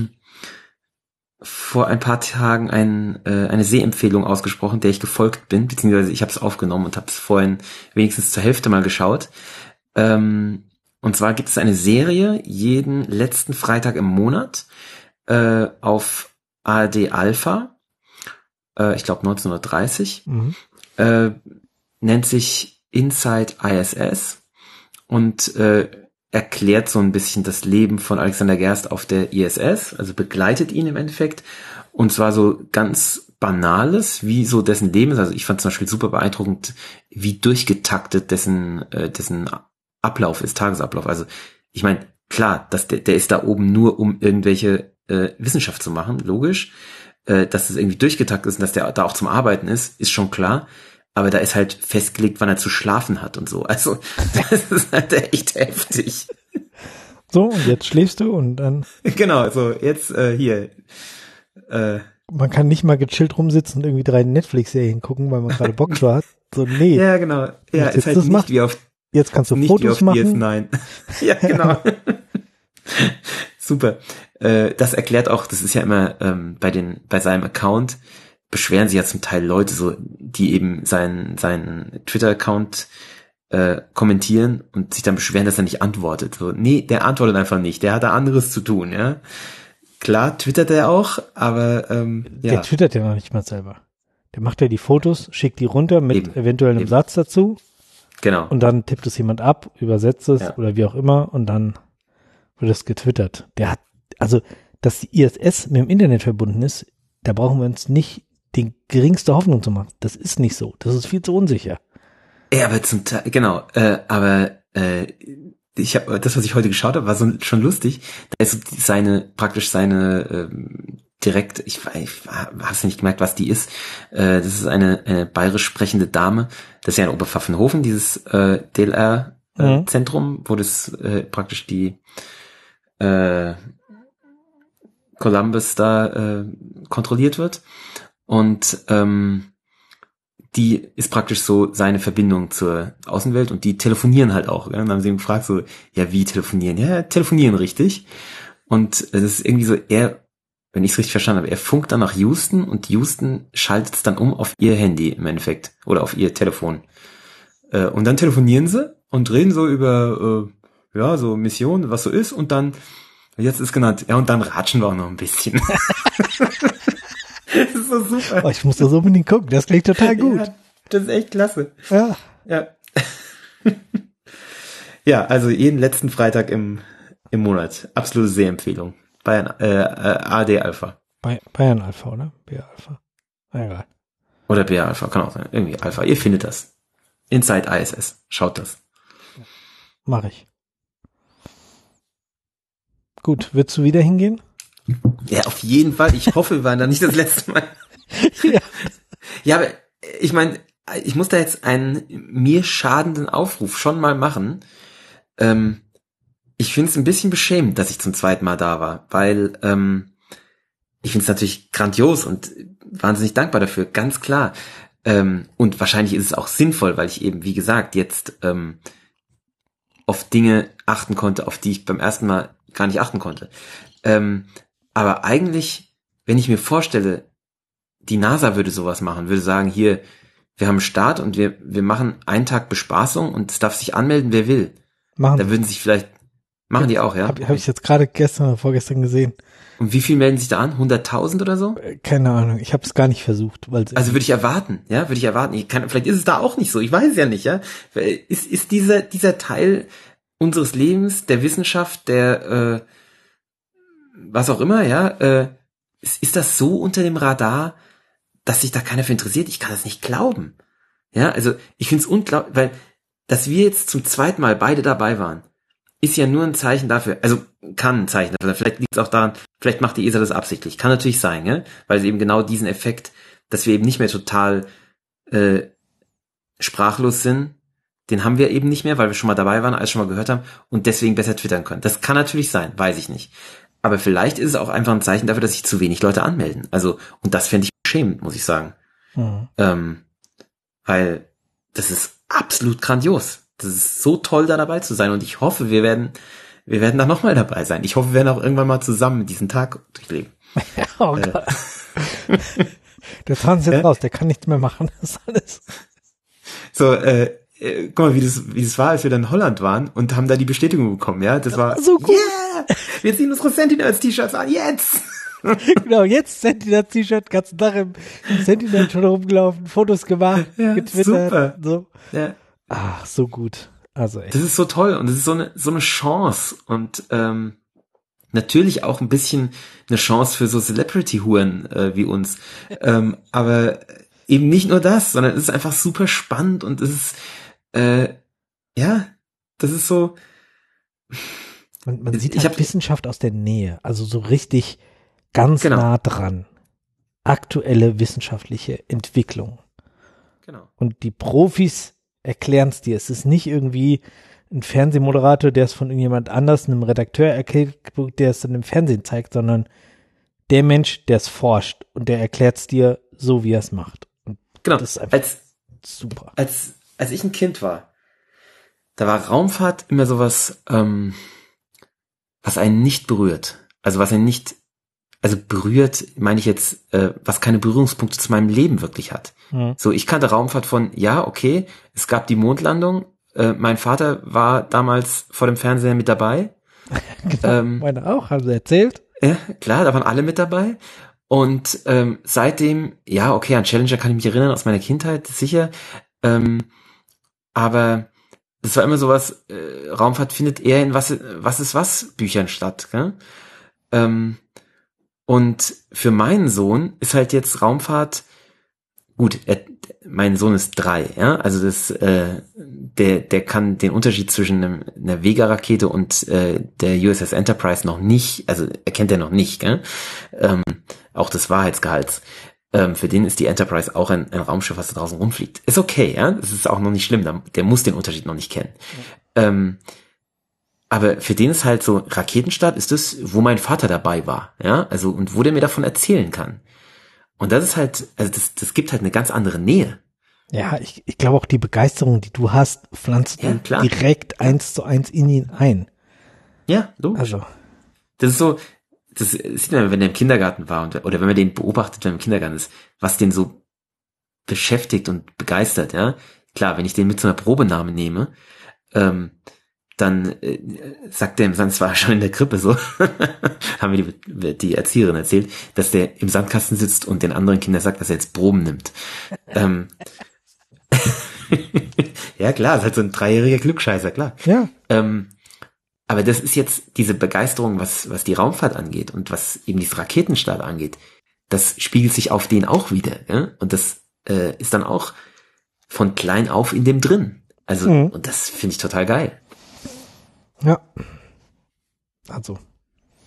vor ein paar Tagen eine Sehempfehlung ausgesprochen, der ich gefolgt bin, beziehungsweise ich habe es aufgenommen und habe es vorhin wenigstens zur Hälfte mal geschaut. Und zwar gibt es eine Serie jeden letzten Freitag im Monat auf ARD Alpha, ich glaube 1930, nennt sich Inside ISS und erklärt so ein bisschen das Leben von Alexander Gerst auf der ISS, also begleitet ihn im Endeffekt, und zwar so ganz Banales, wie so dessen Leben ist. Also ich fand zum Beispiel super beeindruckend, wie durchgetaktet dessen Ablauf ist, Tagesablauf. Also ich meine, klar, der ist da oben nur, um irgendwelche Wissenschaft zu machen, logisch. Dass es irgendwie durchgetaktet ist und dass der da auch zum Arbeiten ist schon klar. Aber da ist halt festgelegt, wann er zu schlafen hat und so. Also, das ist halt echt heftig. So, und jetzt schläfst du und dann... Genau, so, jetzt hier. Man kann nicht mal gechillt rumsitzen und irgendwie 3 Netflix-Serien gucken, weil man gerade Bock drauf hat. So, nee. Ja, genau. Ja, ist halt nicht wie auf... Jetzt kannst du nicht Fotos wie auf machen. DS9. Ja, genau. Super. Das erklärt auch, das ist ja immer bei seinem Account, beschweren sich ja zum Teil Leute so, die eben seinen Twitter-Account kommentieren und sich dann beschweren, dass er nicht antwortet. So, nee, der antwortet einfach nicht, der hat da anderes zu tun, ja. Klar, twittert er auch, aber ja. Der twittert ja noch nicht mal selber. Der macht ja die Fotos, schickt die runter mit eventuell einem Satz dazu. Genau. Und dann tippt es jemand ab, übersetzt es oder wie auch immer und dann wird es getwittert. Der hat, also, dass die ISS mit dem Internet verbunden ist, da brauchen wir uns nicht die geringste Hoffnung zu machen. Das ist nicht so. Das ist viel zu unsicher. Ja, aber zum Teil, genau, ich habe das, was ich heute geschaut habe, war so schon lustig. Da ist seine direkt, ich hab's nicht gemerkt, was die ist. Das ist eine bayerisch sprechende Dame. Das ist ja in Oberpfaffenhofen, dieses DLR-Zentrum, wo das praktisch die Columbus da kontrolliert wird. Und die ist praktisch so seine Verbindung zur Außenwelt und die telefonieren halt auch. Ja? Und dann haben sie ihn gefragt so, ja, wie telefonieren? Ja, telefonieren richtig. Und das ist irgendwie so, wenn ich es richtig verstanden habe, er funkt dann nach Houston und Houston schaltet es dann um auf ihr Handy im Endeffekt oder auf ihr Telefon. Und dann telefonieren sie und reden so über so Mission, was so ist und dann, jetzt ist genannt, ja, und dann ratschen wir auch noch ein bisschen. Das ist so super. Oh, ich muss das unbedingt gucken, das klingt total gut. Ja, das ist echt klasse. Ja. Ja. Ja, also jeden letzten Freitag im Monat. Absolute Sehempfehlung. Bayern, ARD Alpha. Bayern Alpha, oder? BR Alpha. Egal. Oder BR Alpha, kann auch sein. Irgendwie Alpha. Ihr findet das. Inside ISS. Schaut das. Mach ich. gut. Würdest du wieder hingehen? Ja, auf jeden Fall. Ich hoffe, wir waren da nicht das letzte Mal. Ja. Ja, aber ich meine, ich muss da jetzt einen mir schadenden Aufruf schon mal machen. Ich finde es ein bisschen beschämend, dass ich zum zweiten Mal da war, weil ich finde es natürlich grandios und wahnsinnig dankbar dafür, ganz klar. Und wahrscheinlich ist es auch sinnvoll, weil ich eben, wie gesagt, jetzt auf Dinge achten konnte, auf die ich beim ersten Mal gar nicht achten konnte. Aber eigentlich, wenn ich mir vorstelle, die NASA würde sowas machen, würde sagen, hier, wir haben einen Start und wir machen einen Tag Bespaßung und es darf sich anmelden, wer will. Da würden sich vielleicht, machen die auch, ja? Hab ich jetzt gerade gestern oder vorgestern gesehen. Und wie viel melden sich da an? 100.000 oder so? Keine Ahnung, ich habe es gar nicht versucht. Also würde ich erwarten, ja, vielleicht ist es da auch nicht so, ich weiß es ja nicht, ja. Ist dieser Teil unseres Lebens, der Wissenschaft, der was auch immer, ja, ist das so unter dem Radar, dass sich da keiner für interessiert? Ich kann das nicht glauben. Ja, also ich finde es unglaublich, weil dass wir jetzt zum zweiten Mal beide dabei waren, ist ja nur ein Zeichen dafür, also kann ein Zeichen dafür, vielleicht liegt es auch daran, vielleicht macht die ESA das absichtlich, kann natürlich sein, ja? Weil sie eben genau diesen Effekt, dass wir eben nicht mehr total sprachlos sind, den haben wir eben nicht mehr, weil wir schon mal dabei waren, alles schon mal gehört haben und deswegen besser twittern können. Das kann natürlich sein, weiß ich nicht. Aber vielleicht ist es auch einfach ein Zeichen dafür, dass sich zu wenig Leute anmelden. Also, und das fände ich beschämend, muss ich sagen. Weil das ist absolut grandios. Das ist so toll, da dabei zu sein. Und ich hoffe, wir werden da nochmal dabei sein. Ich hoffe, wir werden auch irgendwann mal zusammen diesen Tag durchleben. Oh Gott. Der Zahn ist jetzt raus, der kann nichts mehr machen. Das ist alles. So, guck mal, wie das war, als wir dann in Holland waren und haben da die Bestätigung bekommen, ja? Das war so gut. Yeah! Wir ziehen unsere Sentinels-T-Shirts an, jetzt! Genau, jetzt Sentinel-T-Shirt, ganzen Tag im Sentinel schon rumgelaufen, Fotos gemacht, getwittert. Super. So. Ja. Ach, so gut. Also echt. Das ist so toll und das ist so eine Chance und natürlich auch ein bisschen eine Chance für so Celebrity-Huren wie uns. Aber eben nicht nur das, sondern es ist einfach super spannend und es ist das ist so. Man sieht halt Wissenschaft aus der Nähe, also so richtig ganz nah dran. Aktuelle wissenschaftliche Entwicklung. Genau. Und die Profis erklären es dir. Es ist nicht irgendwie ein Fernsehmoderator, der es von irgendjemand anders, einem Redakteur erklärt, der es dann im Fernsehen zeigt, sondern der Mensch, der es forscht und der erklärt es dir so, wie er es macht. Und genau. Das ist einfach super. Als ich ein Kind war, da war Raumfahrt immer sowas, was einen nicht berührt. Also was einen nicht, also berührt, meine ich jetzt, was keine Berührungspunkte zu meinem Leben wirklich hat. Mhm. So, ich kannte Raumfahrt von, ja, okay, es gab die Mondlandung, mein Vater war damals vor dem Fernseher mit dabei. Genau, meine auch, haben sie erzählt. Ja, klar, da waren alle mit dabei. Und seitdem, ja, okay, an Challenger kann ich mich erinnern aus meiner Kindheit, sicher. Aber das war immer sowas, Raumfahrt findet eher in was ist was Büchern statt. Gell? Und für meinen Sohn ist halt jetzt Raumfahrt, gut, mein Sohn ist 3, ja, also das, der kann den Unterschied zwischen einer Vega-Rakete und der USS Enterprise noch nicht, also erkennt er noch nicht, gell? Auch des Wahrheitsgehalts. Für den ist die Enterprise auch ein Raumschiff, was da draußen rumfliegt. Ist okay, ja, das ist auch noch nicht schlimm, der muss den Unterschied noch nicht kennen. Ja. Aber für den ist halt so, Raketenstart ist das, wo mein Vater dabei war, ja, also, und wo der mir davon erzählen kann. Und das ist halt, also das gibt halt eine ganz andere Nähe. Ja, ich glaube auch die Begeisterung, die du hast, pflanzt du direkt 1:1 in ihn ein. Ja, logisch. Also. Das ist so, das sieht man, wenn er im Kindergarten war oder wenn man den beobachtet, wenn er im Kindergarten ist, was den so beschäftigt und begeistert, ja. Klar, wenn ich den mit so einer Probenahme nehme, dann sagt der im Sand, es war schon in der Krippe so, haben mir die Erzieherin erzählt, dass der im Sandkasten sitzt und den anderen Kindern sagt, dass er jetzt Proben nimmt. Ja klar, ist halt so ein 3-jähriger Klugscheißer, klar. Ja. Aber das ist jetzt diese Begeisterung, was die Raumfahrt angeht und was eben dieses Raketenstart angeht, das spiegelt sich auf den auch wieder. Ja? Und das ist dann auch von klein auf in dem drin. Also, und das finde ich total geil. Ja. Also,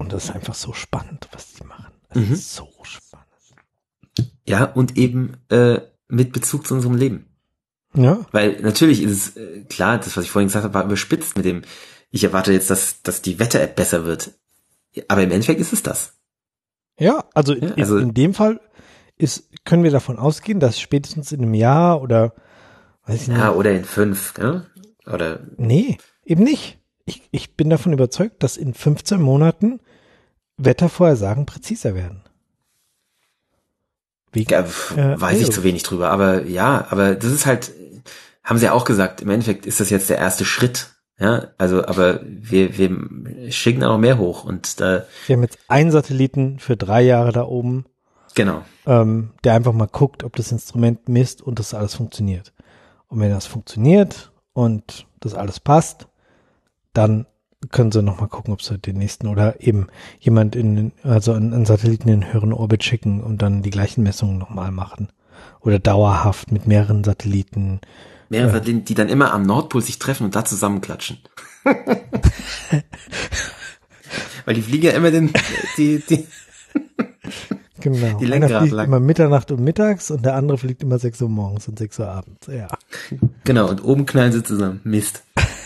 und das ist einfach so spannend, was die machen. Das ist so spannend. Ja, und eben mit Bezug zu unserem Leben. Ja. Weil natürlich ist es klar, das, was ich vorhin gesagt habe, war überspitzt mit dem, ich erwarte jetzt, dass die Wetter-App besser wird. Aber im Endeffekt ist es das. Ja, also in dem Fall können wir davon ausgehen, dass spätestens in einem Jahr oder weiß ich nicht. Ja, oder in 5, ja? Oder? Nee, eben nicht. Ich bin davon überzeugt, dass in 15 Monaten Wettervorhersagen präziser werden. Weiß ich zu wenig drüber, aber das ist halt, haben sie ja auch gesagt, im Endeffekt ist das jetzt der erste Schritt, ja, also, aber wir schicken auch noch mehr hoch und da. Wir haben jetzt einen Satelliten für 3 Jahre da oben. Genau. Der einfach mal guckt, ob das Instrument misst und das alles funktioniert. Und wenn das funktioniert und das alles passt, dann können sie noch mal gucken, ob sie den nächsten oder eben jemand einen Satelliten in einen höheren Orbit schicken und dann die gleichen Messungen noch mal machen. Oder dauerhaft mit mehreren Satelliten. Mehrere Satelliten, die dann immer am Nordpol sich treffen und da zusammenklatschen. Weil die fliegen ja immer die Genau. Die Einer fliegt immer Mitternacht und mittags und der andere fliegt immer 6 Uhr morgens und 6 Uhr abends. Ja. Genau, und oben knallen sie zusammen. Mist.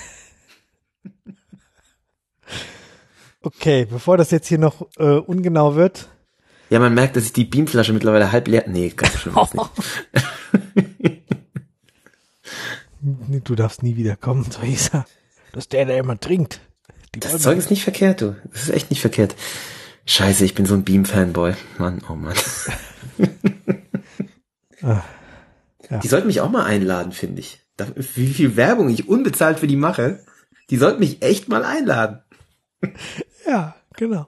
Okay, bevor das jetzt hier noch ungenau wird. Ja, man merkt, dass ich die Beamflasche mittlerweile halb leer. Nee, ganz schön nicht. Du darfst nie wieder kommen, Theresa. Das ist der immer trinkt. Das Zeug ist nicht verkehrt, du. Das ist echt nicht verkehrt. Scheiße, ich bin so ein Beam-Fanboy. Mann, oh Mann. Ja. Die sollten mich auch mal einladen, finde ich. Wie viel Werbung ich unbezahlt für die mache. Die sollten mich echt mal einladen. Ja, genau.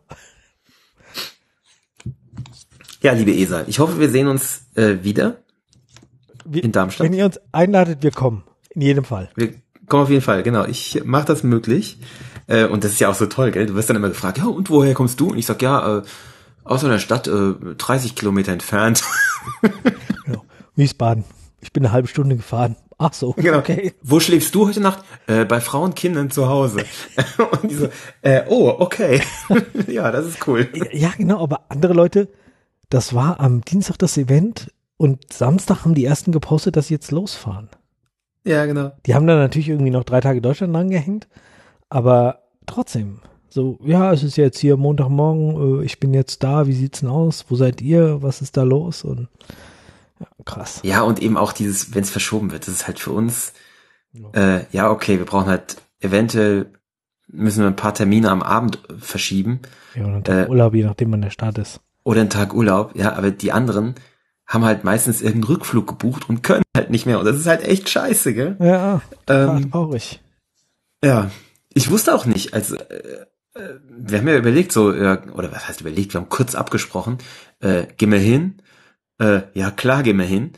Ja, liebe ESA, ich hoffe, wir sehen uns wieder in Darmstadt. Wenn ihr uns einladet, wir kommen. In jedem Fall. Wir kommen auf jeden Fall, genau. Ich mache das möglich. Und das ist ja auch so toll, gell? Du wirst dann immer gefragt, ja, und woher kommst du? Und ich sag, ja, aus einer Stadt 30 Kilometer entfernt. Genau. Wiesbaden. Ich bin eine halbe Stunde gefahren. Ach so, genau. Okay. Wo schläfst du heute Nacht? Bei Frauen und Kindern zu Hause. Und die so, oh, okay. Ja, das ist cool. Ja, genau, aber andere Leute, das war am Dienstag das Event und Samstag haben die ersten gepostet, dass sie jetzt losfahren. Ja, genau. Die haben dann natürlich irgendwie noch 3 Tage Deutschland rangehängt, aber trotzdem, so, ja, es ist jetzt hier Montagmorgen, ich bin jetzt da, wie sieht's denn aus? Wo seid ihr? Was ist da los? Und ja, krass. Ja, und eben auch dieses, wenn es verschoben wird, das ist halt für uns, ja, okay, wir brauchen halt eventuell, müssen wir ein paar Termine am Abend verschieben. Ja, oder einen Tag Urlaub, je nachdem, wann der Start ist. Oder einen Tag Urlaub, ja, aber die anderen haben halt meistens irgendeinen Rückflug gebucht und können halt nicht mehr. Und das ist halt echt scheiße, gell? Ja, traurig. Ja, ich wusste auch nicht, also wir haben ja überlegt, so, oder was heißt überlegt, wir haben kurz abgesprochen, gehen wir hin? Ja, klar, gehen wir hin.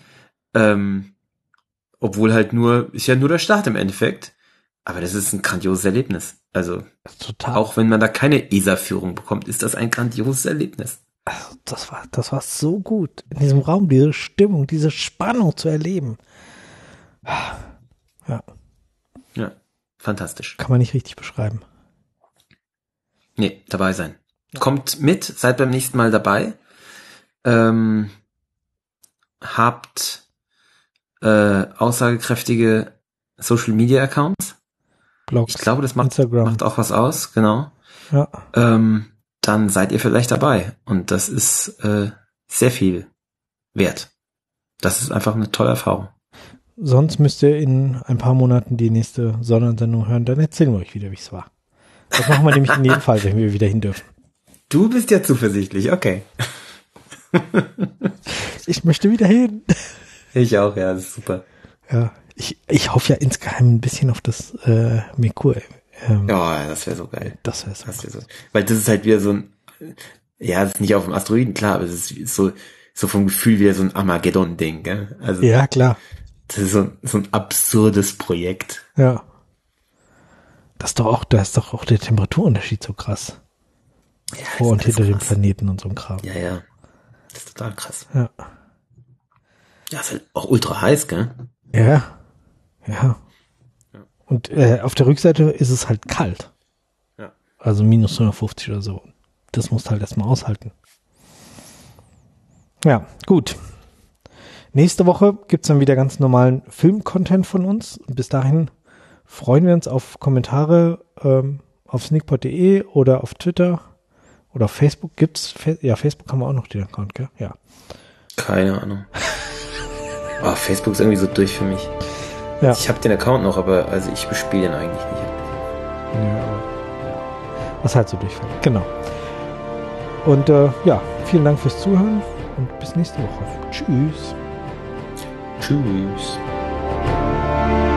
Obwohl halt ist ja nur der Start im Endeffekt. Aber das ist ein grandioses Erlebnis. Also, total. Auch wenn man da keine ESA-Führung bekommt, ist das ein grandioses Erlebnis. Also das war so gut, in diesem Raum, diese Stimmung, diese Spannung zu erleben. Ja. Ja, fantastisch. Kann man nicht richtig beschreiben. Nee, dabei sein. Ja. Kommt mit, seid beim nächsten Mal dabei. Habt aussagekräftige Social Media Accounts. Blogs, ich glaube, das macht auch was aus, genau. Ja. Dann seid ihr vielleicht dabei. Und das ist sehr viel wert. Das ist einfach eine tolle Erfahrung. Sonst müsst ihr in ein paar Monaten die nächste Sonnensendung hören, dann erzählen wir euch wieder, wie es war. Das machen wir nämlich in jedem Fall, wenn wir wieder hin dürfen. Du bist ja zuversichtlich, okay. Ich möchte wieder hin. Ich auch, ja, das ist super. Ja, ich hoffe ja insgeheim ein bisschen auf das Merkur. Ja, das wäre so geil. Das wäre so. Weil das ist halt wieder so ein, ja, das ist nicht auf dem Asteroiden, klar, aber es ist so vom Gefühl wieder so ein Armageddon-Ding, gell? Also, ja, klar. Das ist so ein absurdes Projekt. Ja. Da ist doch auch der Temperaturunterschied so krass. Ja, vor und hinter dem Planeten und so ein Kram. Ja, ja. Das ist total krass. Ja. Ja, ist halt auch ultra heiß, gell? Ja. Und auf der Rückseite ist es halt kalt. Ja. Also minus 150 oder so. das musst du halt erstmal aushalten. Ja, gut. Nächste Woche gibt's dann wieder ganz normalen Film-Content von uns. Und bis dahin freuen wir uns auf Kommentare auf sneakpot.de oder auf Twitter oder auf Facebook. Gibt's? Facebook haben wir auch noch den Account, gell? Ja. Keine Ahnung. Facebook ist irgendwie so durch für mich. Ja. Ich habe den Account noch, aber also ich bespiele den eigentlich nicht. Ja. Was halt so durchfällt. Genau. Und vielen Dank fürs Zuhören und bis nächste Woche. Tschüss. Tschüss.